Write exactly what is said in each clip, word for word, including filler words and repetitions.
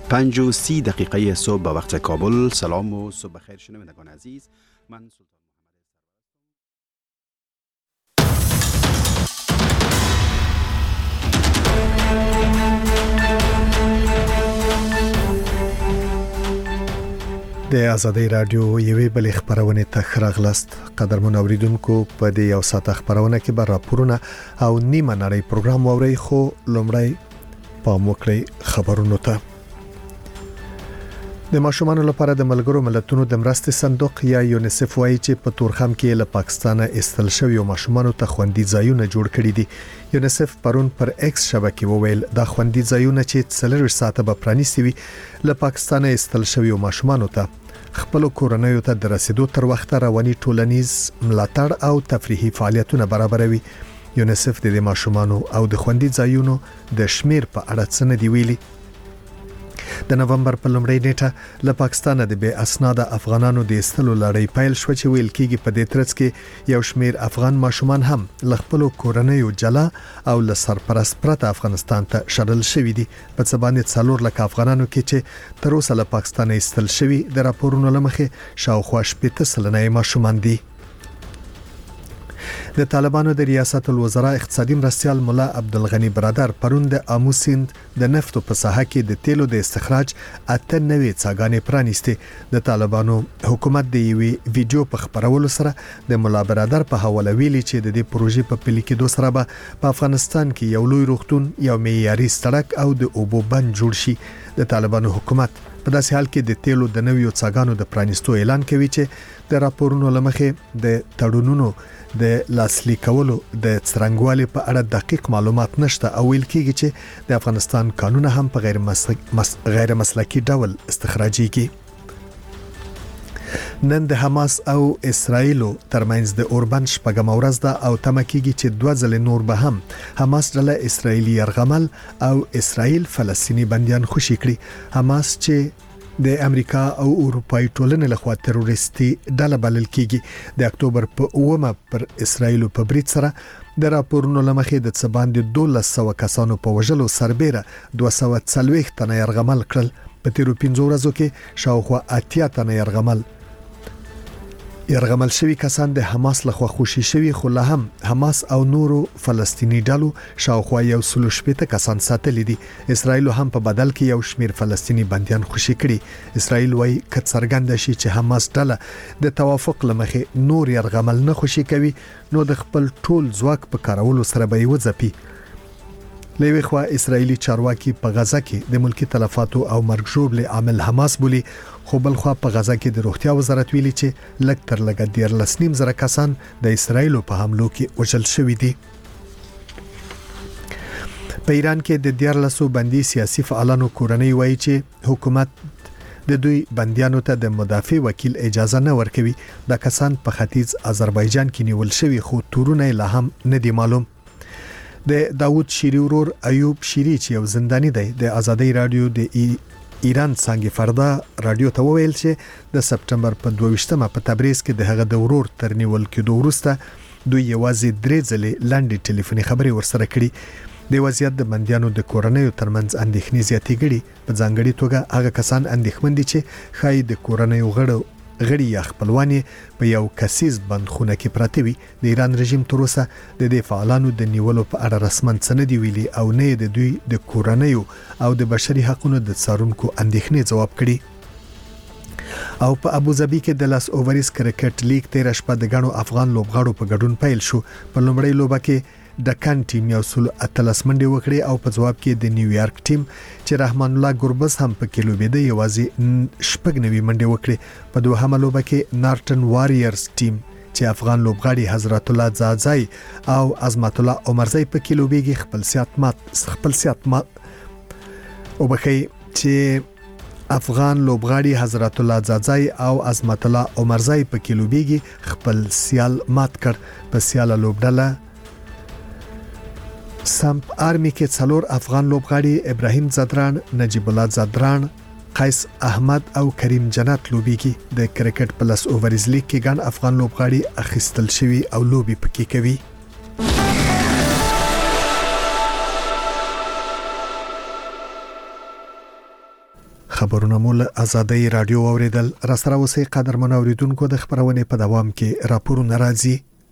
پنج و سی دقیقه صبح به وقت کابل. سلام و صبح بخیر شنوندگان عزیز. من سلطان د آزادۍ رادیو یوې بلې خبرونه ته راغلاست. قدرمن اوریدونکو، په دې یو ساعت خبرونه کې به راپورونه او نیمه نړۍ پروګرام ووري، خو لومړی پام وکړئ خبرونو ته. د ماشومانو لپاره د ملګرو ملتونو د مرستې صندوق یا یونیسف وایي چې په تورخم کې له پاکستانه استل شوی ماشومانو ته خوندي ځایونه جوړ کړي دي. یونیسف پرون پر ایکس شبکې وویل دا خوندي ځایونه چې څلور ساعته به پرانیستي وي له پاکستانه استل شوی ماشومانو ته خپل کورنیو ته د رسیدو تر وخت رواني ټولنیز ملاتړ او تفریحي فعالیتونه برابروي. یونیسف د ماشومانو او د خوندي ځایونو د شمیر په اړه څه نه دی ویلي. د نومبر په لومړۍ نیټه له پاکستانه د بې اسناده افغانانو د استلو لړۍ پیل شو چې ویل کېږي په دې ترڅ کې یو شمیر افغان ماشومان هم له خپل کورنیو جلا او له سرپرست پرته افغانستان ته شړل شوی دي. په څه باندې څلور لک افغانانو کې چې تر اوسه له پاکستانه استل شوی د راپورونو لمخې شاوخوا شپږ سلنه ماشومان دي. د طالبانو د ریاست الوزرا اقتصادي مرستيال مولا عبدالغنی برادر پرون د آمو سیند د نفتو په ساحه کې د تیلو د استخراج اته نوې څاګانې پرانیستي. د طالبانو حکومت د یوې ویډیو په خبرولو سره د مولا برادر په حواله ویلي چې د دې پروژې په پلي کېدو سره به په افغانستان کې یو لوی روغتون، یو معیاري سړک او د اوبو بند جوړ شي. د طالبانو حکومت په داسې حال کې د تیلو د نویو څاګانو د پرانیستو اعلان کوي چې د راپورونو لمخې د تړونونو د لاسلیک کولو د څرنګوالي په اړه دقیق معلومات نشته او ویل کېږي چې د افغانستان قانون هم په غیر مسلک مس... غیر مسلکی ډول استخراجيږي. نن د حماس او اسرایلو ترمنځ د اوربند شپږم ورځ ده او تمه کېږي چې دوه ځله نور به هم حماس ډله اسرایلی يرغمل او اسرایل فلسطینی بنديان خوشي کړي. حماس چې د امریکا او اروپای ټولنې لخوا تروریستي ډله بلل کېږي د اکتوبر په اومه پر اسرایل په برید سره د راپورونو لمخې د څه باندې دولس سوه کسانو په وژلو سربېره دوه سوه څلوېښت تنه يرغمل کړل. په تیرو پنځو ورځو کې شاوخوا اتیا تنه يرغمل يرغمل شوی کسان د حماس لخوا خوشي شوی، خو له هم حماس او نورو فلسطینی ډلو شاوخوا یو سلو شپېته کسان ساتل دي. اسرایل هم په بدل کې یو شمیر فلسطینی بنديان خوشي کړي. اسرایل وايي کڅ څرګند شي چې حماس ډله د توافق لمخې نور يرغمل نه خوشي کوي نو د خپل ټول ځواک په کارولو سره به یې وځپي. لوی خوا اسرایلی چارواکي په غزا کې د ملکی تلفاتو او مرګ ژوبل عامل حماس بولی، خو بل خوا په غزا کې د روغتیا وزارت ویلي چې لږ تر لږه ډیر لسنیم زره کسان د اسرایلو په حملو کې وژل شوي دي. په ایران کې د ډیر لسو بندي سیاسي فعالانو کورنۍ وایي چې حکومت د دوی بنديانو ته د مدافع وکیل اجازه نه ورکوي. د کسان په ختیځ آذربایجان کې نیول شوی، خو تورونه لا هم نه دی معلوم. د داوود شيري ورور ایوب شيري چې یو زنداني دی د آزادۍ رادیو د ای... ایران څنګه فردا رادیو ته وویل چې د سپټمبر په دوه ویشتمه په تبریز کې د هغه د ورور تر نیول کېدو وروسته دوی یوازې درې ځلې لاندې ټلیفوني خبري ورسره کړي. د وضعیت د بنديانو د کورنیو ترمنځ اندېښنې زیاتې کړي. په ځانګړي توګه هغه کسان اندېښمن دي چې خای د کورنیو غړو غړي یا خپلوان په یو کسیز بندخونه کې پراته وي. د ایران رژیم تر اوسه د دې فعالانو د نیولو په اړه رسمن څه نه دی ویلي او نه د دوی د کورنیو او د بشري حقوقو د څارونکو اندېښنې ځواب کړي. او په ابوظبي کې د لاس اوورز کرکټ لیګ تیر شپه د غنو افغان لوبغاړو په ګډون پیل شو. په لومړۍ لوبه کې ډکن ټیم یو سل اتلس منډي وکړي او په جواب کې د نیویارک ټیم چې رحمان الله ګربز هم په کې لوبېده یوازې شپږ نوي منډي وکړي. په دوهمه لوبه کې نارټن واريرز ټیم چې افغان لوبغاړي حضرت الله زازای او عظمت الله عمرزای په کې لوبېږي خپل سیات مات خپل سیات مات او بخي چې افغان لوبغاړي حضرت الله زازای او عظمت الله عمرزای په کې لوبېږي خپل سیال مات کړ. په سیاله لوبډله سمپ آرمی کې څلور افغان لوبغاړي ابراهیم زدران، نجیب الله زدران، قیس احمد او کریم جنات لوبېږي. د کرکټ پلس اوورز لیګ کې ګڼ افغان لوبغاړي اخیستل شوي او لوبي پکې کوي. خبرونه مول آزادۍ رادیو اوریدل را سره اوسې قدرمن اوریدونکو د خبرونه په دوام کې راپورونه راځي.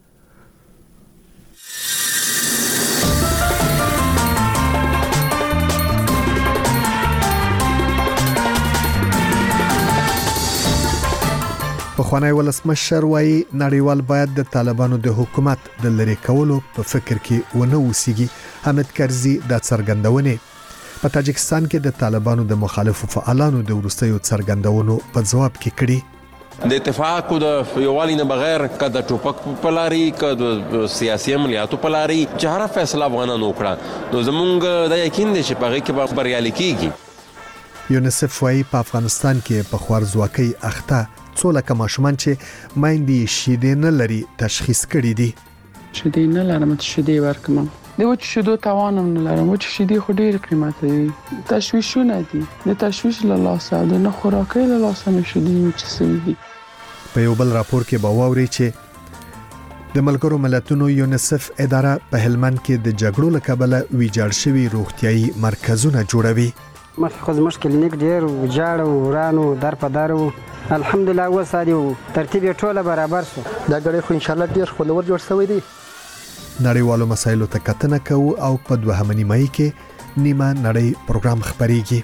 پخوانی ولسمشر وايي نړیوال باید د طالبانو د حکومت د لری کولو په فکر کې ونه اوسېږي. حامد کرزي د څرګندونې په تاجکستان کې د طالبانو د مخالفو فعالانو د ورستیو څرګندونو په جواب کې کړي. د اتفاق او د یووالي نه بغیر کده ټوپک په لاري کده سیاسي عملیاتو په لاري چې هر فیصله افغانانو وکړه نو زمونږ د یقین دي چې په هغه کې به بریالي کیږي. یونیسف وايي په افغانستان کې په خوارزواکۍ اخته څو لکه ماشومان چې مایندې شیدې نه لري تشخیص کړي دي. شیدې نه لرم چې شیدې ورکم د وچ شیدو توان نه لرم وچ شیدې خو ډېر قیمت دي. تشویشونه دي د تشویش له لاسه د نه خوراکۍ له لاسه مې شیدې وچ سوي دي. په یو بل راپور کې به واوري چې د ملګرو ملتونو یونیسف اداره په هلمند کې د جګړو له کبله ویجاړ شوي روغتيایي مرکزونه جوړوي. مخکې خو زموږ کلینیک ډېر ویجاړ او ورانو در په در و. الحمدلله اوس هادي ترتیب یې ټوله برابر شو. دا غړي خو ان شاء الله ډېر خوندور جوړ شوی دی. نړیوالو مسایلو ته کتنه کوو او په دوهمه نیمایي کې نیمه نړۍ پروګرام خبريږي.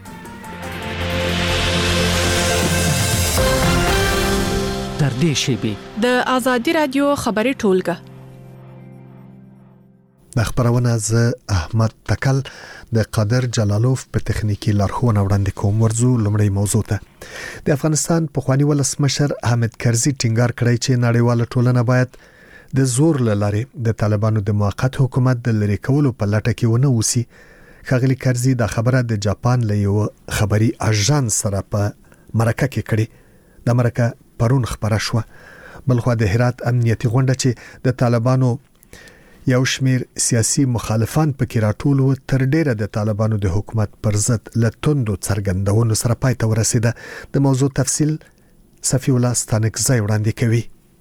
تر دې شی د آزادي رادیو خبري ټولګه د خبرونه ز احمد تکل د قادر جلالوف په تخنیکی لارښوونه وړاندې کوم. ورزو لمړی موضوع ته د افغانستان پخوانی ولسمشر حامد کرزي ټینګار کړی چې نړیواله ټولنه باید د زور لارې د طالبانو د موقت حکومت د لری کولو په لټه کې ونه اوسي. خغلی کرزي د خبره د جاپان له یو خبري اژانس سره په مرکه کې کړي. د مرکه پرون خبره شو. بلخو د هرات امنیتي غونډه چې د طالبانو یو شمیر سیاسي مخالفان پکې راټول و تر ډیره د طالبانو د حکومت پر ضد لټوندو څرګندونو سره پای ته ورسیده. د موضوع تفصیل صفی الله ستانکزی وړاندې کوي.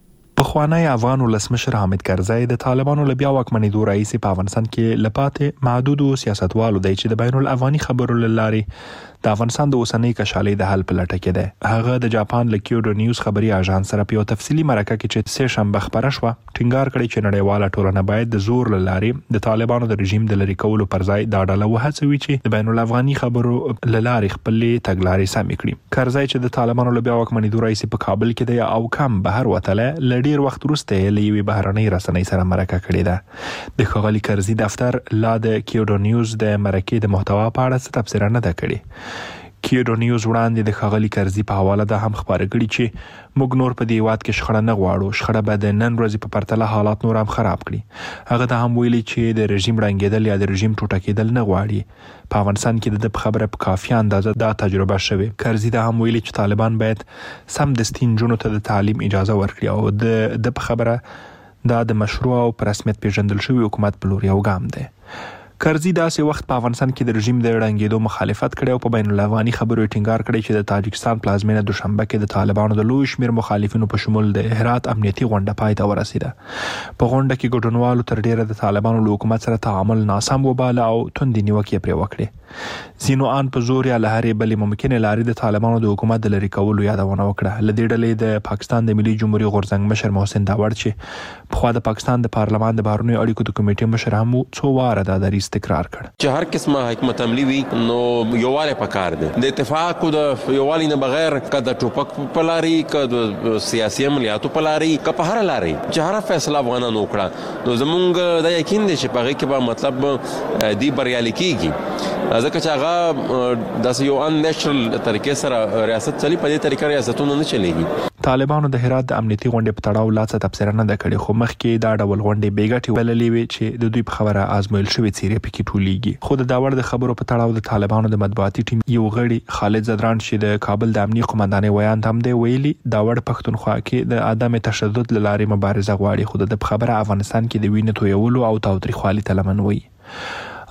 پخوانی افغان ولسمشر حامد کرزي د طالبانو له بیا واکمنېدو رئیس په افغانستان کې لپاتې محدودو سیاستوالو دی چې د بین الافغاني خبرو لارې د افغانستان د اوسنۍ کشالۍ د حل په لټه کې دی. هغه د جاپان له کیوډو نیوز خبري اژانس سره په یو تفصیلي مرکه کې چې سه شنبه خبره شوه ټینګار کړی چې نړیواله ټولنه باید د زور لارې د طالبانو د رژیم د لری کولو پر ځای دا ډله وهڅوي چې د بین الافغاني خبرو لارې خپل تګلارې سمې کړي. کرزي چې د طالبانو له بیا واکمنېدو رئیس په کابل کې دی او کم بهر وتله ډیر وخت وروسته لوي بهرنۍ رسنۍ سره مرکه کړې ده. د خغلی کرزي دفتر لا د کیوډو نیوز د مرکې د محتوا په اړه څه تفسیر نه ده کړې. کیوډو نیوز وړاندې د خغلی کرزي په حواله ده هم خبره کړې چې موږ نور په دی واد کې شخړه نه غواړو. شخړه به د نن ورځې په پرتله حالات نور هم خراب کړي. هغه ته هم ویلي چې د رژیم رنګېدل یا د رژیم ټوټه کېدل نه غواړي. په افغانستان کې د خبره په کافي اندازه دا تجربه شوه. کرزي دا هم ویلي چې طالبان باید سم د ستین جنونو ته د تعلیم اجازه ورکړي او د د خبره دا د مشروع او په رسمیت پیژندل شوی حکومت په لور یو ګام دی. کرزي داسې وخت په افغانستان کې د رژیم د رنګېدو مخالفت کړي او په بین الافغاني خبرو ټینګار کړي چې د تاجکستان پلازمینه دوشنبه کې د طالبانو د لوی شمیر مخالفینو په شمول د هرات امنیتي غونډه پای ته ورسیده. په غونډه کې ګډونوالو تر ډیره د طالبانو له حکومت سره تعامل ناسم وباله او توندې نیوکې پرې وکړي. ځینو ان په زور یا لهرې بلې ممکنه لارې د طالبانو د حکومت د لری کولو یادونه وکړه. لدې ډلې د پاکستان د ملي جمهوریت غورځنګ مشر محسن داوړ چې په خوا د پاکستان د پارلمان د بهرنیو اړیکو د کمیټې مشر هم څو واره دا دریځ تکرار کړ چې هر قسمه حکمت عملی وي نو یووالی پکار دی. د اتفاق او د یووالي نه بغیر کده ټوپک په لاري کده سیاسي عملیاتو په لاري که په هر لاري چې هر فیصله افغانانو وکړه نو زمونږ د یقین دي چې په هغه کې به مطلب دی بریالي کیږي. ځکه چې هغه د یو ان نېشنل طریقې سره ریاست چلی په دې طریقې ریاستونه نه چلیږي. طالبانو د هرات د امنیتي غونډې په تړاو لا څه تفسیر نه ده کړې خو مخکې دا ډول غونډې بیګټي بللې وي چې د دوی په خبره آزمویل شوې څیرې پکې ټولېږي. خو د داوړ د خبرو په تړاو د طالبانو د مطبوعاتي ټیم یو غړي خالد زدران چې د کابل د امنیتي قومندانۍ ویاند هم دی ویلي داوړ پښتونخوا کې د عدم تشدد لارې مبارزه غواړي خو د خبره افغانستان کې د وینې تویولو او تاوتریخوالي تلمن وي.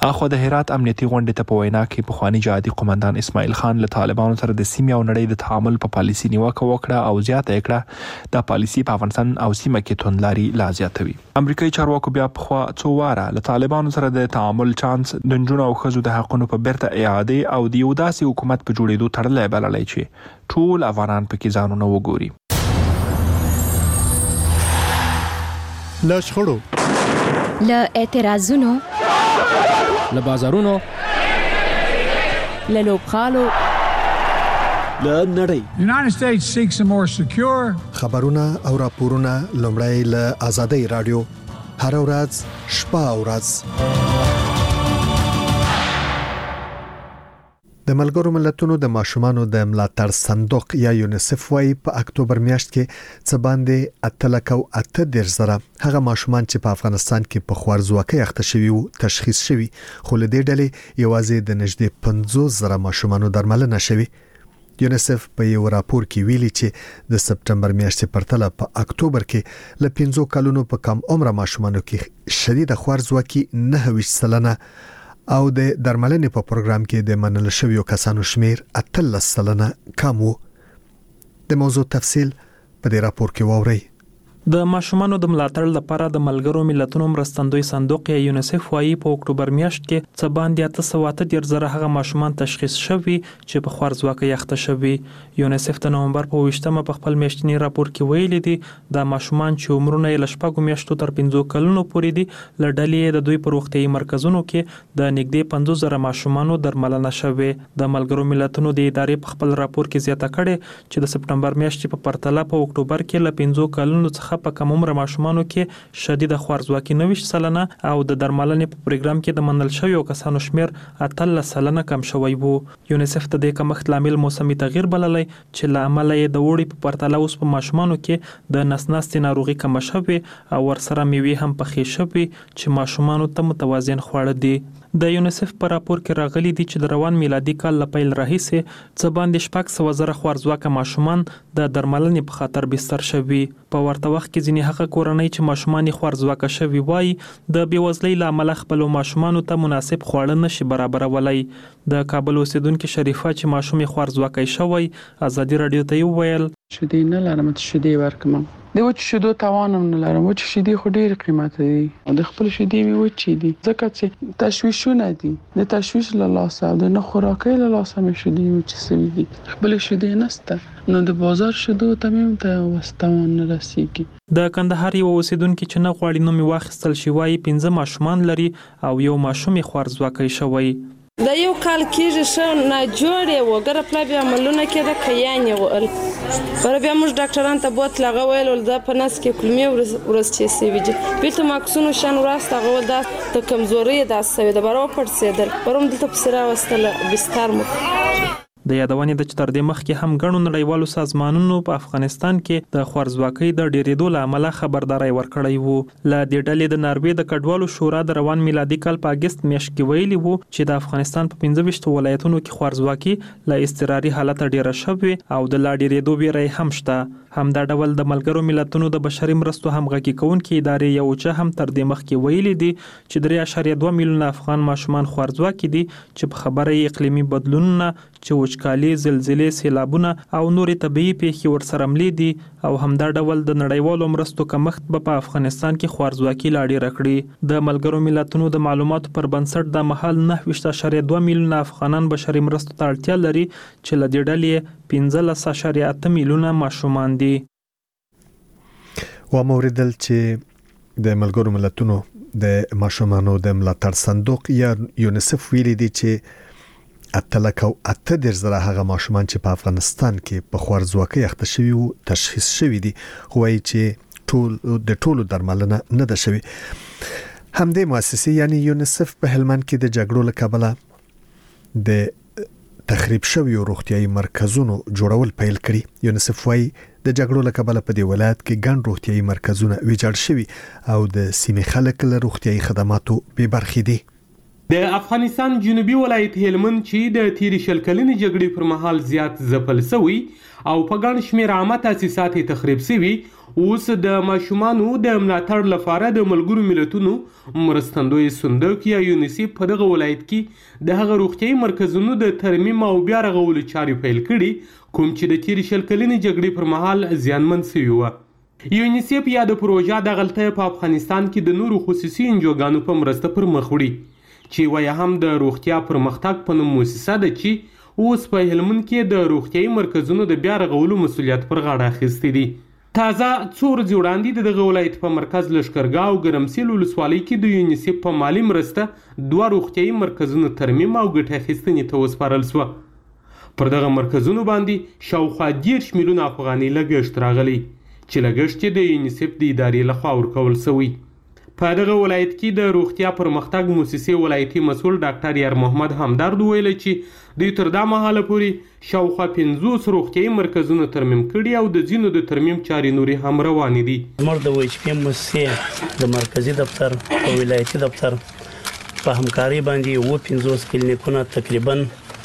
اخو د هرات امنیتي غونډې ته په وینا کې پخوانی جهادي قومندان اسماعیل خان له طالبانو سره د سیمې او نړۍ د تعامل په پالیسي نیوکه وکړه او زیاته کړه د پالیسي په افغانستان او سیمه کې توندلاري لا زیاتوي. امریکایي چارواکو بیا په خوا څو واره له طالبانو سره د تعامل چانس د نجونو او ښځو د حقونو په بیرته اعاده او د یو داسې حکومت په جوړېدو تړلې بللای چې ټول افغانان پکې ځانونه وګوري. له شخړو، له اعتراضونو، له بازارونو، له لوبغالو، له نړۍ. United States seeks a more secure. خبرونه او راپورونه لومړی له آزادۍ رادیو هر ورځ شپه او ورځ. د ملګرو ملتونو د ماشومانو د ملاتړ صندوق یا یونیسف وايي په اکتوبر میاشت کې څه باندې اتلکو اته ډیر زره هغه ماشومان چې په افغانستان کې په خوارزواکۍ اخته شوي وو تشخیص شوي، خو له دې ډلې یوازې د نږدې پنځوس زره ماشومانو درملنه شوي. یونیسف په یو راپور کې ویلي چې د سپټمبر میاشتې پرتله په اکتوبر کې له پنځو کلونو په کم عمر ماشومانو کې شدید خوارزواکي نه ویشت سلنه او د درملنې په پروګرام کې د منل شویو کسانو شمیر اتلس سلنه کم وو. د موضوع تفصیل په دې راپور کې واورئ. د ماشومانو د ملاتړ لپاره د ملګرو ملتونو مرستندوی صندوق یا یونیسف وايي په اکتوبر میاشت کې څه باندې اته سوه اته ډیر زره هغه ماشومان تشخیص شوي چې په خوارزواکۍ اخته شوي. یونیسف د نومبر په ویشتمه په خپل میاشتني راپور کې ویلي دي د ماشومان چې عمرونه یې له شپږو میاشتو تر پنځو کلونو پورې دي له ډلې د دوی په روغتیايي مرکزونو کې د نږدې پنځوس زره ماشومانو درملنه شوې. د ملګرو ملتونو د ادارې په خپل راپور کې زیاته کړې چې د سپټمبر میاشتې په پرتله په اکتوبر کې له پنځو کلونو څخه په کم عمر ماشومانو کې شدید خوارزواکي نوښت سلنه او د درملنې په پروګرام کې د منل شویو کسانو شمیر اتلس سلنه کم شوی وو. یونیسف د دې کمښت لامل موسمي تغییر بللی چې له امله یې د وړي په پرتله اوس په ماشومانو کې د نس ناستې ناروغي کم شوې او ورسره میوې هم پخې شوې چې ماشومانو ته متوازن خواړه دي. د یونیسف په راپور کې راغلي دي چې د روان میلادي کال له پیل راهیسې څه باندې شپږ سوه زره خوارزواکه ماشومان د درملنې په خاطر بستر شوي. په ورته وخت کې ځینې هغه کورنۍ چې ماشومان یې خوارزواکه شوي وایي د بېوزلۍ له امله خپلو ماشومانو ته مناسب خواړه نشي برابرولای. د کابل اوسیدونکې شریفه چې ماشوم یې خوارزواکی شوی ازادي راډیو ته وویل شیدې نه لرم ته شیدې ورکړم. د وچ شیدو توان هم نه لرم. وچ شیدې خو ډېرې قیمته دي او د خپل شیدې مې وچې دي ځکه چې تشویشونه دي. د تشویش له لاسه او د نه خوراکۍ له لاسه مې شیدې وچې سوي دي. خپل شیدې نسته نو د بازار شیدو ته مې هم ته وستوان نه رسیږي. د کندهار یو اوسیدونکي چې نه غواړي نوم یې واخیستل شي وایي پنځه ماشومان لري او یو ماشوم یې خوارزواکی شوی. د یو کال کېږي ښه ناجوړې وه ګره پلا بیا عملونه کېده کیان یې وهل بره بیا موږ ډاکټران ته بوتل هغه ویل ول دا په نس کې کلمې ورستې سوي دي بېرته ماکسونو شان وراست هغه ول دا د کمزورۍ یې داسې سوې ده بره وپړسېدل بره هم دلته پسې راوستله بستر مو. د یادونې ده چې تر دې مخکې هم ګڼو نړیوالو سازمانونو په افغانستان کې د خوارزواکۍ د ډېرېدو له امله خبرداری ورکړی وو. له دې ډلې د ناروې د کډوالو شورا د روان میلادي کال په اګست میاشت کې ویلي وو چې د افغانستان په پنځه ویشتو ولایتونو کې خوارزواکي له اضطراري حالته ډېره شوې او د لا ډېرېدو ویره یې هم شته. همدا ډول د ملګرو ملتونو د بشري مرستو همغږي کوونکې ادارې یوچه هم تر دې مخکې ویلي دي چې درې اعشاریه دوه میلیونه افغان ماشومان خوارزواکي دي چې په خبره یې اقلیمي بدلونونه چې وچکالي، زلزلې، سیلابونه او نورې طبیعي پیښې ورسره ملې دي او همدا ډول د نړیوالو مرستو کمښت به په افغانستان کې خوارزواکي لا ډېره کړي. د ملګرو ملتونو د معلوماتو پر بنسټ د مهال نهه ویشت اعشاریه دوه میلیونه افغانان بشري مرستو ته اړتیا لري چې له دې ډلې پنځلس اعشاریه اته میلیونه ماشومان دي. و موردل چې د ملګرو ملتونو د ماشومانو د ملاتړ صندوق یا یونیسف ویلي دي چې اتلکو اته ډیر زره هغه ماشومان چې په افغانستان کې په خوارزواکۍ اخته شوي وو تشخیص شوي دي خو وايي چې ټول د ټولو درملنه نه ده شوي. همدې مؤسسې یعنی یونیسف په هلمند کې د جګړو له کبله د تخریب شویو روغتیايي مرکزونو جوړول پیل کړي. یونیسف وايي د جګړو له کبله په دې ولایت کې ګڼ روغتیايي مرکزونه ویجاړ شوي او د سیمې خلک له روغتیايي خدماتو بې برخې دي. د افغانستان جنوبي ولایت هلمند چې د تیرې شل کلنې جګړې پر مهال زیات ځپل شوی او په ګڼ شمېر عامه تاسیسات یې تخریب شوي، اوس د ماشومانو د ملاتړ لپاره د ملګرو ملتونو مرستندوی صندوق یا یونیسیف په دغه ولایت کې د هغه روغتیایي مرکزونو د ترمیم او بیا رغولو چارې پیل کړي کوم چې د تیرې شل کلنې جګړې پر مهال زیانمن شوي وه. یونیسیف یا د پروژه دغلته په افغانستان کې د نورو خصوصي انجوګانو په مرسته پر مخ وړي چې وایي هم د روغتیا پرمختګ په نوم موسسه ده چې اوس په هلمند کې د روغتیایي مرکزونو د بیا رغولو مسؤلیت پر غاړه اخیستی دی. تازه څو ورځې وړاندې د دغه ولایت په مرکز لښکرګاه او ګرمسیل ولسوالۍ کې د یونیسیف په مالي مرسته دوه روغتیایي مرکزونو ترمیم او ګټه اخیستنې ته وسپارل شوه. پر دغه مرکزونو باندې شاوخوا دېرش میلیونه افغانۍ لګښت راغلی چې لګښت یې د یونیسیف د ادارې لخوا ورکول شوی. په دغه ولایت کې د روغتیا پرمختګ موسسې ولایتي مسؤل ډاکټر یار محمد همدرد ویل چې دوی تر دا مهاله پورې شاوخوا پنځوس روغتیایي مرکزونه ترمیم کړي او د ځینو د ترمیم چارې نورې هم روانې دي. زموږ د ویچ پی موسسې د مرکزي دفتر او ولایتي دفتر په همکارۍ باندې اووه پنځوس کلینیکونه تقریبا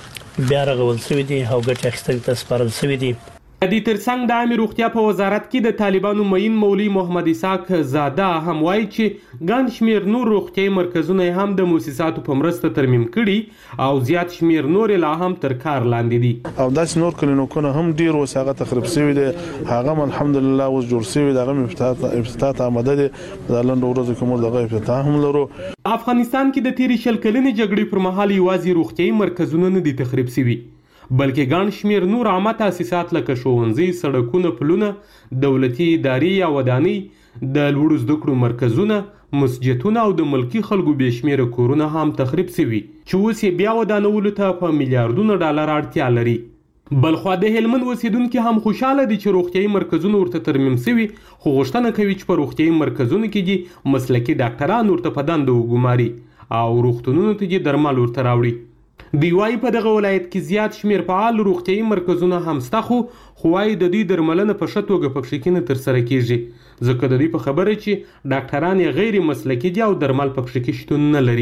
بیا رغول شوي دي او ګټې اخیستنې ته سپارل شوي دي. د دې ترڅنګ د عامې روغتیا په وزارت کې د طالبانو معین مولوي محمد اسحاق زاده هم وایي چې ګڼ شمېر نور روغتیایي مرکزونه یې هم د موسساتو په مرسته ترمیم کړي او زیات شمېر نور لا هم تر کار لاندې دي. او داسې نور کلینیکونه هم ډېر اوس هغه تخریب شوي دي، هغه هم الحمدلله اوس جوړ شوي دي، هغه افتتاح ته آماده دي. د لنډو ورځو کې موږ دغه افتتاح هم لرو. افغانستان کې د تیرې شل کلنې جګړې پر مهال یوازې روغتیایي مرکزونه نه دي تخریب شوي بلکې ګڼ شمېر نور عامه تاسیسات لکه ښوونځي، سړکونه، پلونه، دولتي ادارې یا ودانۍ، د لوړو زده کړو مرکزونه، مسجدونه او د ملکي خلکو بې شمېره کورونه هم تخریب شوي چې اوس یې بیا ودانولو ته په میلیاردونو ډالر اړتیا لري. بلخوا د هلمند اوسیدونکي هم خوشحاله دي چې روغتیایي مرکزونه ورته ترمیم شوي، خو غوښتنه کوي چې په روغتیایي مرکزونو کې دې مسلکي ډاکټران ورته په دنده وګماري او روغتونونو ته دې درمل ورته راوړي. دوی وایي په دغه ولایت کې زیات شمېر فعال روغتیایي مرکزونه هم شته، خو خو وایي د دوی درملنه په ښه توګه پکښې کې نه ترسره کېږي ځکه د دوی په خبره چې ډاکټران یې غیر مسلکي دي او درمل پکښې کې شتون نه لري.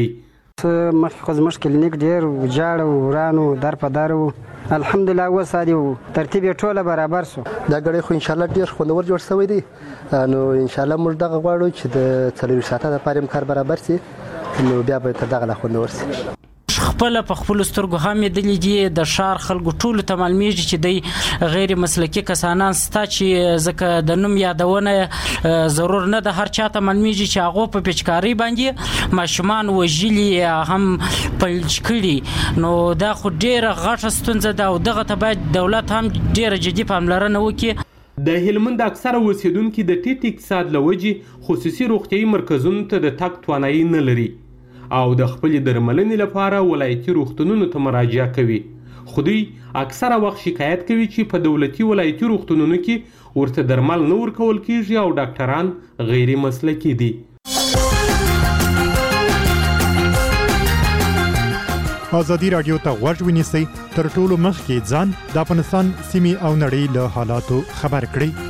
مخکې خو زموږ کلینیک ډېر وجاړ و، وران و، در په در و. الحمدلله اوس عادي و، ترتیب یې ټوله برابر شو. دا ګړی خو انشاءالله ډېر خوندور جوړ شوی دی. نو انشاءالله موږ دغه غواړو چې د څلوېښت ساعته دپاره هم کار برابر شي، نو بیا به تر دغه لا خوندور شي. خپل په خپل سترګو هم لیدلې دي د ښار خلکو ټولو ته معلومیږي چې دی غیر مسلکي کسانان ستا چې ځکه د نوم یادونه ضرور نه ده، هر چاته معلومیږي چې هغو په پیچکارۍ باندې ماشومان وژلي هم فلج کړي. نو دا خو ډېره غټه ستونزه ده او دغه ته باید دولت هم ډېره جدي پاملرنه وکړي. د هلمند اکثره اوسیدونکي د ټیټ اقتصاد له وجې خصوصي روغتیایي مرکزونو ته د تګ توانایي نه لري او د خپلې درملنې لپاره ولایتي روغتونونو ته مراجعه کوي، خو دوی اکثره وخت شکایت کوي چې په دولتي ولایتي روغتونونو کې ورته درمل نه ورکول کیږي او ډاکټران غیر مسلکي دي. ازادي راډیو ته غوږ ونیسئ، تر ټولو مخکې ځان د افغانستان سیمې او نړۍ له حالاتو خبر کړئ.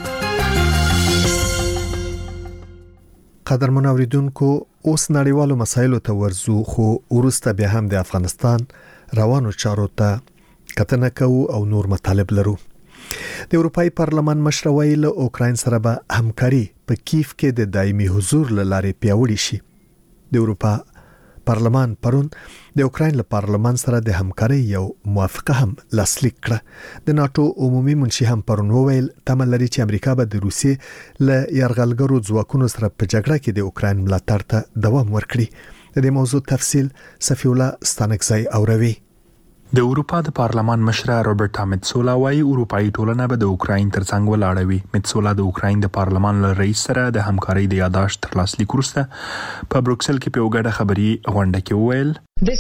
قدرمن اوریدونکو، اوس نړیوالو مسایلو ته ورزو، خو وروسته بیا هم د افغانستان روانو چارو ته کتنه کوو او نور مطالب لرو. د اروپای پارلمان مشر ویل اوکراین سره به همکاري په کیف کې د دایمي حضور لاره پیاوړی شي. د اروپا پارلمان پرون د اوکراین له پارلمان سره د همکاري یو موافقه هم لاسلیک کړه. د ناتو عمومي منشي هم پرون وویل تمه لري چې امریکا به د روسیې له یرغلګرو ځواکونو سره په جګړه کې د اوکراین ملاتړ ته دوام ورکړي. د دې موضوع تفصیل صفی الله ستانکزی اوروي. د اروپا د پارلمان مشر رابرټا میتسولا وايي اروپאי ټولنه به د اوکراین ترڅنګ ولاړه وي. میتسولا د اوکراین د پارلمان له رئیس سره د همکارۍ د یاداشت تر لاسلیک وروسته په بروکسل کې په یوه ګډه خبري غونډه کې وویل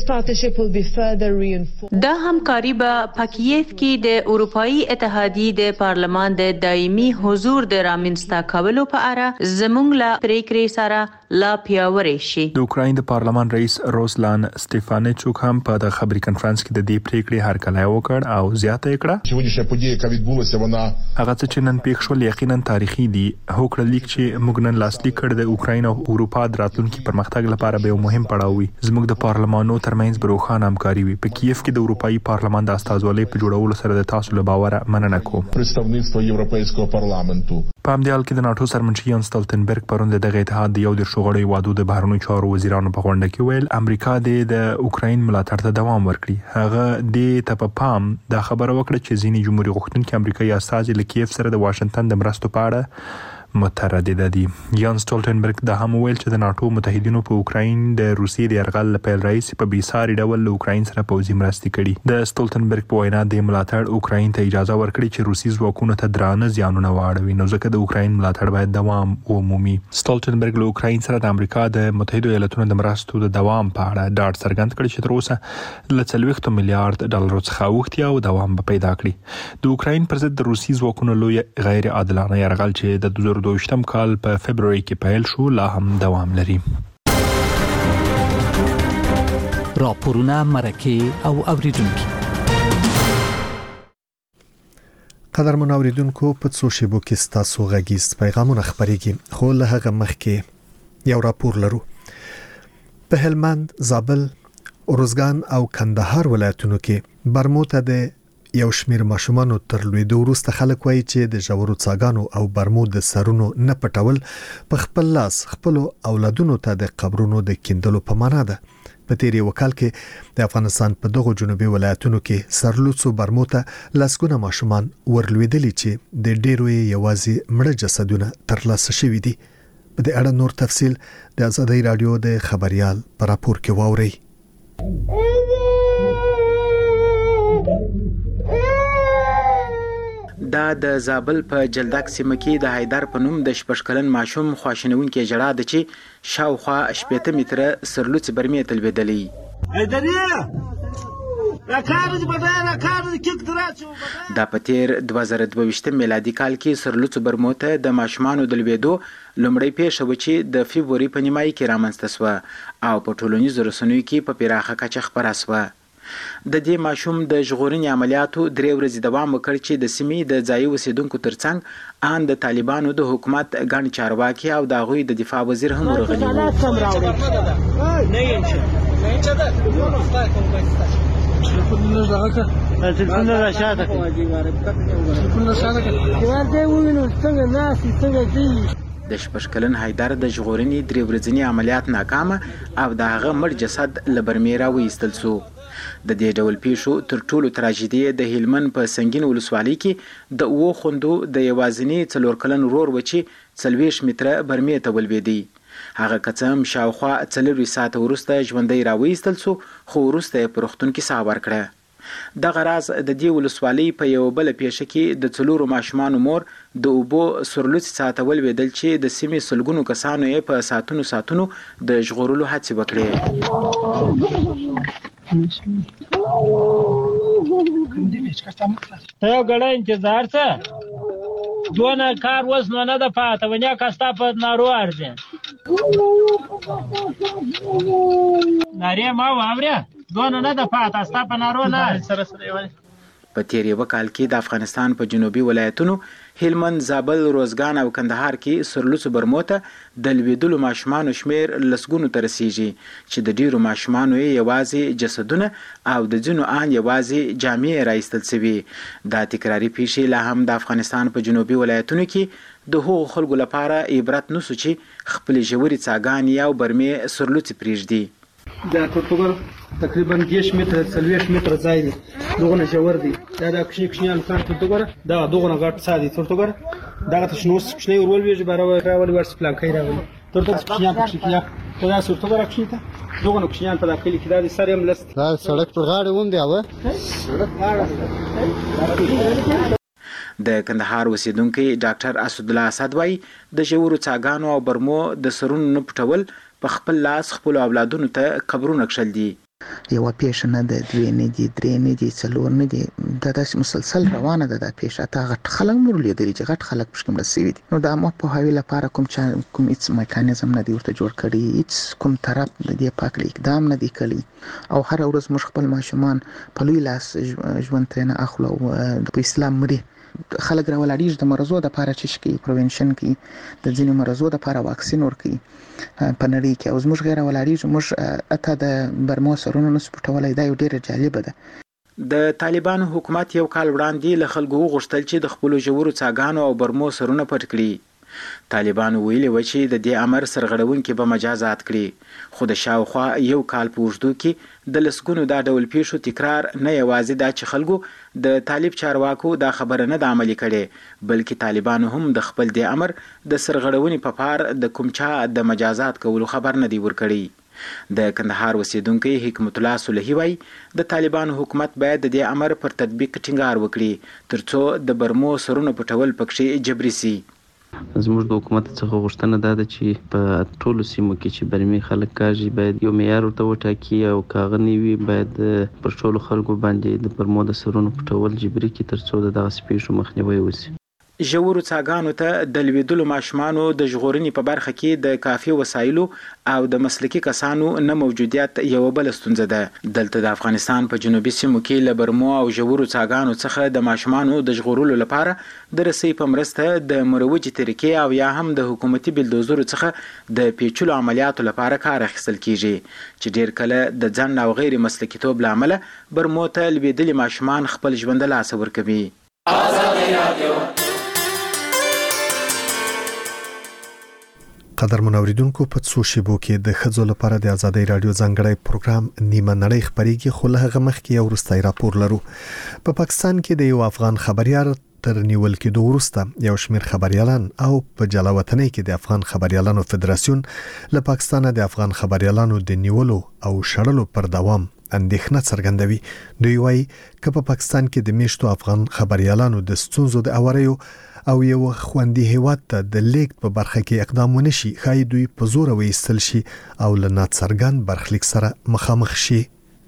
دا همکاري به په کیف کې د اروپאי اتحادیې د پارلمان د دایمي حضور د رامنځته کولو په اړه زموږ لا پریکړې سره لا پیاوړې شي. د اوکراین د پارلمان رئیس روسلان سټيفانچوک هم په د خبري کانفرنس کې د دې پریکړې هرکلی وکړ او زیاته یې کړه هغه څه چې نن پېښ شول یقینا تاریخي دي. هوکړه لیک چې موږ نن لاسلیک کړ د اوکراین او اروپا د راتلونکي پرمختګ لپاره به یو مهم پړاو وي. زموږ د پارلمان شتمنو ترمنځ بروخان همکاري وي. په کیف کې د اروپאי پارلمان د استازولۍ په جوړولو سره د تاسو له باور مننه کوم. представництво Европейского парламенту. په همدې حال کې د ناتو سرمنشي یان سټولټنبرګ پرون د دغه اتحاد د یو د شغړې وادو د بهرنیو چارو وزیرانو په غونډه کې ویل امریکا د اوکراین ملاتړ ته دوام ورکړي. هغه د ته په پام دا خبره وکړه چې ځینې جمهوریت غوښتونکي امریکایي استازي له کیف سره د واشنگټن د مرستو په اړه متردد دي. یان سټولټنبرګ دا هم ویل چې د ناتو متحدینو په اوکراین د روسیې د یرغل لپاره رئیس په بیساري ډول له اوکراین سره پوځي مرستې کړي. د سټولټنبرګ په وینا د ملاتړ اوکراین ته اجازه ورکړي چې روسي ځواکونه ته درانه زیانونه واړوي، نو ځکه د اوکراین ملاتړ باید دوام ومومي. سټولټنبرګ له اوکراین سره د امریکا د متحده ایالاتونو د مرستو د دوام په اړه ډاډ څرګند کړی چې تر اوسه له څلوېښت میلیارډ ډالر څخه اوښتیا او دوام به پیدا کړي. د اوکراین پر ضد د روسي ځواکونو لوی غیر عادلانه یرغل چې د دوه زره دوه کال په فبرवरी کې پیل شو لا هم دوام لري. راپورونه مرکه او اوریدونکو قدرمن اوریدونکو په څو شیبو کې ستاسو غږیز پیغامونه خبرېږي، خو له هغه مخکې یو راپور لرو. په هلمند، زابل، اروزګان او کندهار ولایتونو کې برمو ته د یو شمیر ماشومان تر لویدو وروسته خلک وایي چې د ژورو څاګانو او برمو د سرونو نه پټول په خپل لاس خپل اولادونو ته د قبرونو د کیندلو په معنا ده. په تیری وکال کې د افغانستان په دغه جنوبي ولایتونو کې سرلوڅو برمو ته لاسګونه ماشومان ورلویدلی چې د ډیرو یوازې مړه جسدونه ترلاسه شوي دي. په دې اړه نور تفصیل د آزادۍ رادیو د خبريال په راپور کې واورئ. دا د زابل په جلدک سیمه کې د حیدر په نوم د شپږ کلن ماشوم خواشینونکې جړه ده چې شاوخوا شپږ متره سرلوڅ برمې تلویدلې. دا په تیر دوه زره دوه میلادي کال کې سرلوڅ برمو ته د ماشومانو د لویدو لومړی پیښه و چې د فبرवरी په نیمایي کې رامنځته شوه او په ټولنیزو رسنیو کې په پراخه کچه خپره شوه. د دې ماشوم د ژغورنې عملیاتو درې ورځې دوام وکړ چې د سیمې د ځایي اوسیدونکو ترڅنګ ان د طالبانو د حکومت ګڼ چارواکي او د هغوی د دفاع وزیر هم ورغلي وو. د شپږ کلن حیدر د ژغورنې درې ورځني عملیات ناکامه او د هغه مړ جسد له برمې راوایستل شو. د دې ډول پیښو تر ټولو تراژیدي د هلمند په سنگین ولسوالۍ کې د اوو خوندو د یوازینی څلور کلن ورور و چې څلوېښت متره برمې ته ولوېدی. هغه کڅم شاوخوا څلوېښت ساعته وروسته ژوندی راوایستل شو، خو وروسته یې په روغتون کې ساه ورکړه. دغه راز د دې ولسوالۍ په یو بل پیښه کې د څلورو ماشومانو مور د اوبو سرلوڅ ساعته ولوېدل چې د سیمې سلګونو کسانو یې په ساتونو ساتونو د ژغورلو هڅې وکړې. ته یو ګړی انتظار څه دونه کار اوس نو نه ده پاته ونیا که ستا په نارو ارځي نارې ما واورې دونه نه ده پاته ستا په نارو نه ارځي. په تیر یو کال کې د افغانستان په جنوبي ولایتونو هلمند، زابل، روزګان او کندهار کې سرلوڅو برمو ته د لویدلو ماشومانو شمیر لسګونو ته رسیږي چې د ډیرو ماشومانو یې یوازې جسدونه او د ځینو ان یوازې جامې راایستل شوي. دا تکراري پیښې لا هم د افغانستان په جنوبي ولایتونو کې د هغو خلکو لپاره عبرت نشو چې خپلې ژورې څاګانې او برمې سرلوڅې پرېږدي. دا ټوټوګر تقریبا دیش متر څلوېښت متره ځای دی، دغونه ژور دی. دا د کوچني کوچنیان کار ټوټوګر دا دغونه غټ څا دی ټوټوګر دغه ته شنو کوچنی ورولویږي بارو راولي ورس پلانکای راولي ټوټوګر کوچنیان پکې کیا دا ټوټوګر کوچنی ته دغونه کوچنیان په داخلي کې دا د سر هم لست دا سړک پر غاړه ووم دی اوه. د کندهار اوسیدونکي ډاکټر اسد الله اسد وايي د ژورو څاګانو او برمو د سرونو نه پټول په خپل لاس خپل اولادونو ته قبرونه کښل دي. یو پیښه نه ده، دوی نه دي، درې نه دي، څلور نه دي، دا داسې مسلسل روانه ده. دا پیښه ته غټ خلک مور لیدلي چې غټ خلک پکې مړه شوي دي. نو دا مو په هوی لپاره کوم چې کوم هیڅ میکانیزم نه دی ورته جوړ کړی، هیڅ کوم طرف د دې پاک اقدام نه دی کړی او هر ورځ موږ خپل ماشومان په لوی لاس ژوند ترې نه اخلو. د اسلام مري خلک راولاړیږي د مرزو د لپاره چې شي پروینشن کوي د ځینې مرزو د لپاره واکسین ورکوي په نړۍ کې او زموږ غیر ولاړیږي موږ اته د برمو سرونو نس پټولای دا یو ډیر جالب ده. د طالبانو حکومت یو کال وړاندې له خلکو غوښتل چې د خپل ژورو څاګانو او برمو سرونه پټ کړي. طالبانو ویلي و چې د دې امر سرغړونکي به مجازات کړي، خو د شاوخوا یو کال په اوږدو کې د لسګونو دا ډول پیښو تکرار نه یوازې دا چې خلکو د طالب چارواکو دا خبره نه د عملي کړي، بلکې طالبانو هم د خپل دې امر د سرغړونې په پار د کوم چا د مجازات کولو خبر نه دی ورکړی. د کندهار اوسیدونکي حکمت الله صلحي وایي د طالبانو حکومت باید د دې امر پر تطبیق ټینګار وکړي ترڅو د برمو سرونو پټول پکې جبري سي. زموږ د حکومت څخه غوښتنه ده چې په ټولو سیمو کې چې برمي خلک کاږي باید یو معیار ورته وټاکي او کاغه نه وي، باید پر ټولو خلکو باندې د برمو د سرونو پټول جبري کړي ترڅو د دغه پیښو مخنیوی وشي. ژورو څاګانو ته د لویدلو ماشومانو د ژغورنې په برخه کې د کافي وسایلو او د مسلکي کسانو نه موجودیت یو بل ستونزه ده. دلته د افغانستان په جنوبي سیمو کې له برمو او ژورو څاګانو څخه د ماشومانو د ژغورلو لپاره د رسۍ په مرسته د مروجې طریقې او یا هم د حکومتي بلدوزرو څخه د پیچلو عملیاتو لپاره کار اخیستل کیږي چې ډیر کله د ځنډ او غیر مسلکیتوب له امله برمو ته لویدلي ماشومان خپل ژوند له لاسه ورکوي. قدر منوریدونکو په څو شیبو کې د خځو لپاره د ازادۍ رادیو ځانګړی پروګرام نیمه نړۍ خبريږي، خو له هغه مخکې یو وروستی راپور لرو. په پا پاکستان کې د یو افغان خبريال تر نیول کېدو وروسته یو شمېر خبريالان او په جلاوطنۍ کې د افغان خبريالانو فدراسیون له پاکستان د افغان خبريالانو د نیولو او شړلو پر دوام اندېښنه څرګندوي. دوی وایي چې په پاکستان کې د میشتو افغان خبريالانو د ستونزو د اوریو او یو خوندي هیواد ته د لیکت په برخه کې اقدام ونشي، خای دوی په زور وایستل شي او له ناڅرګند برخلیک سره مخامخ شي.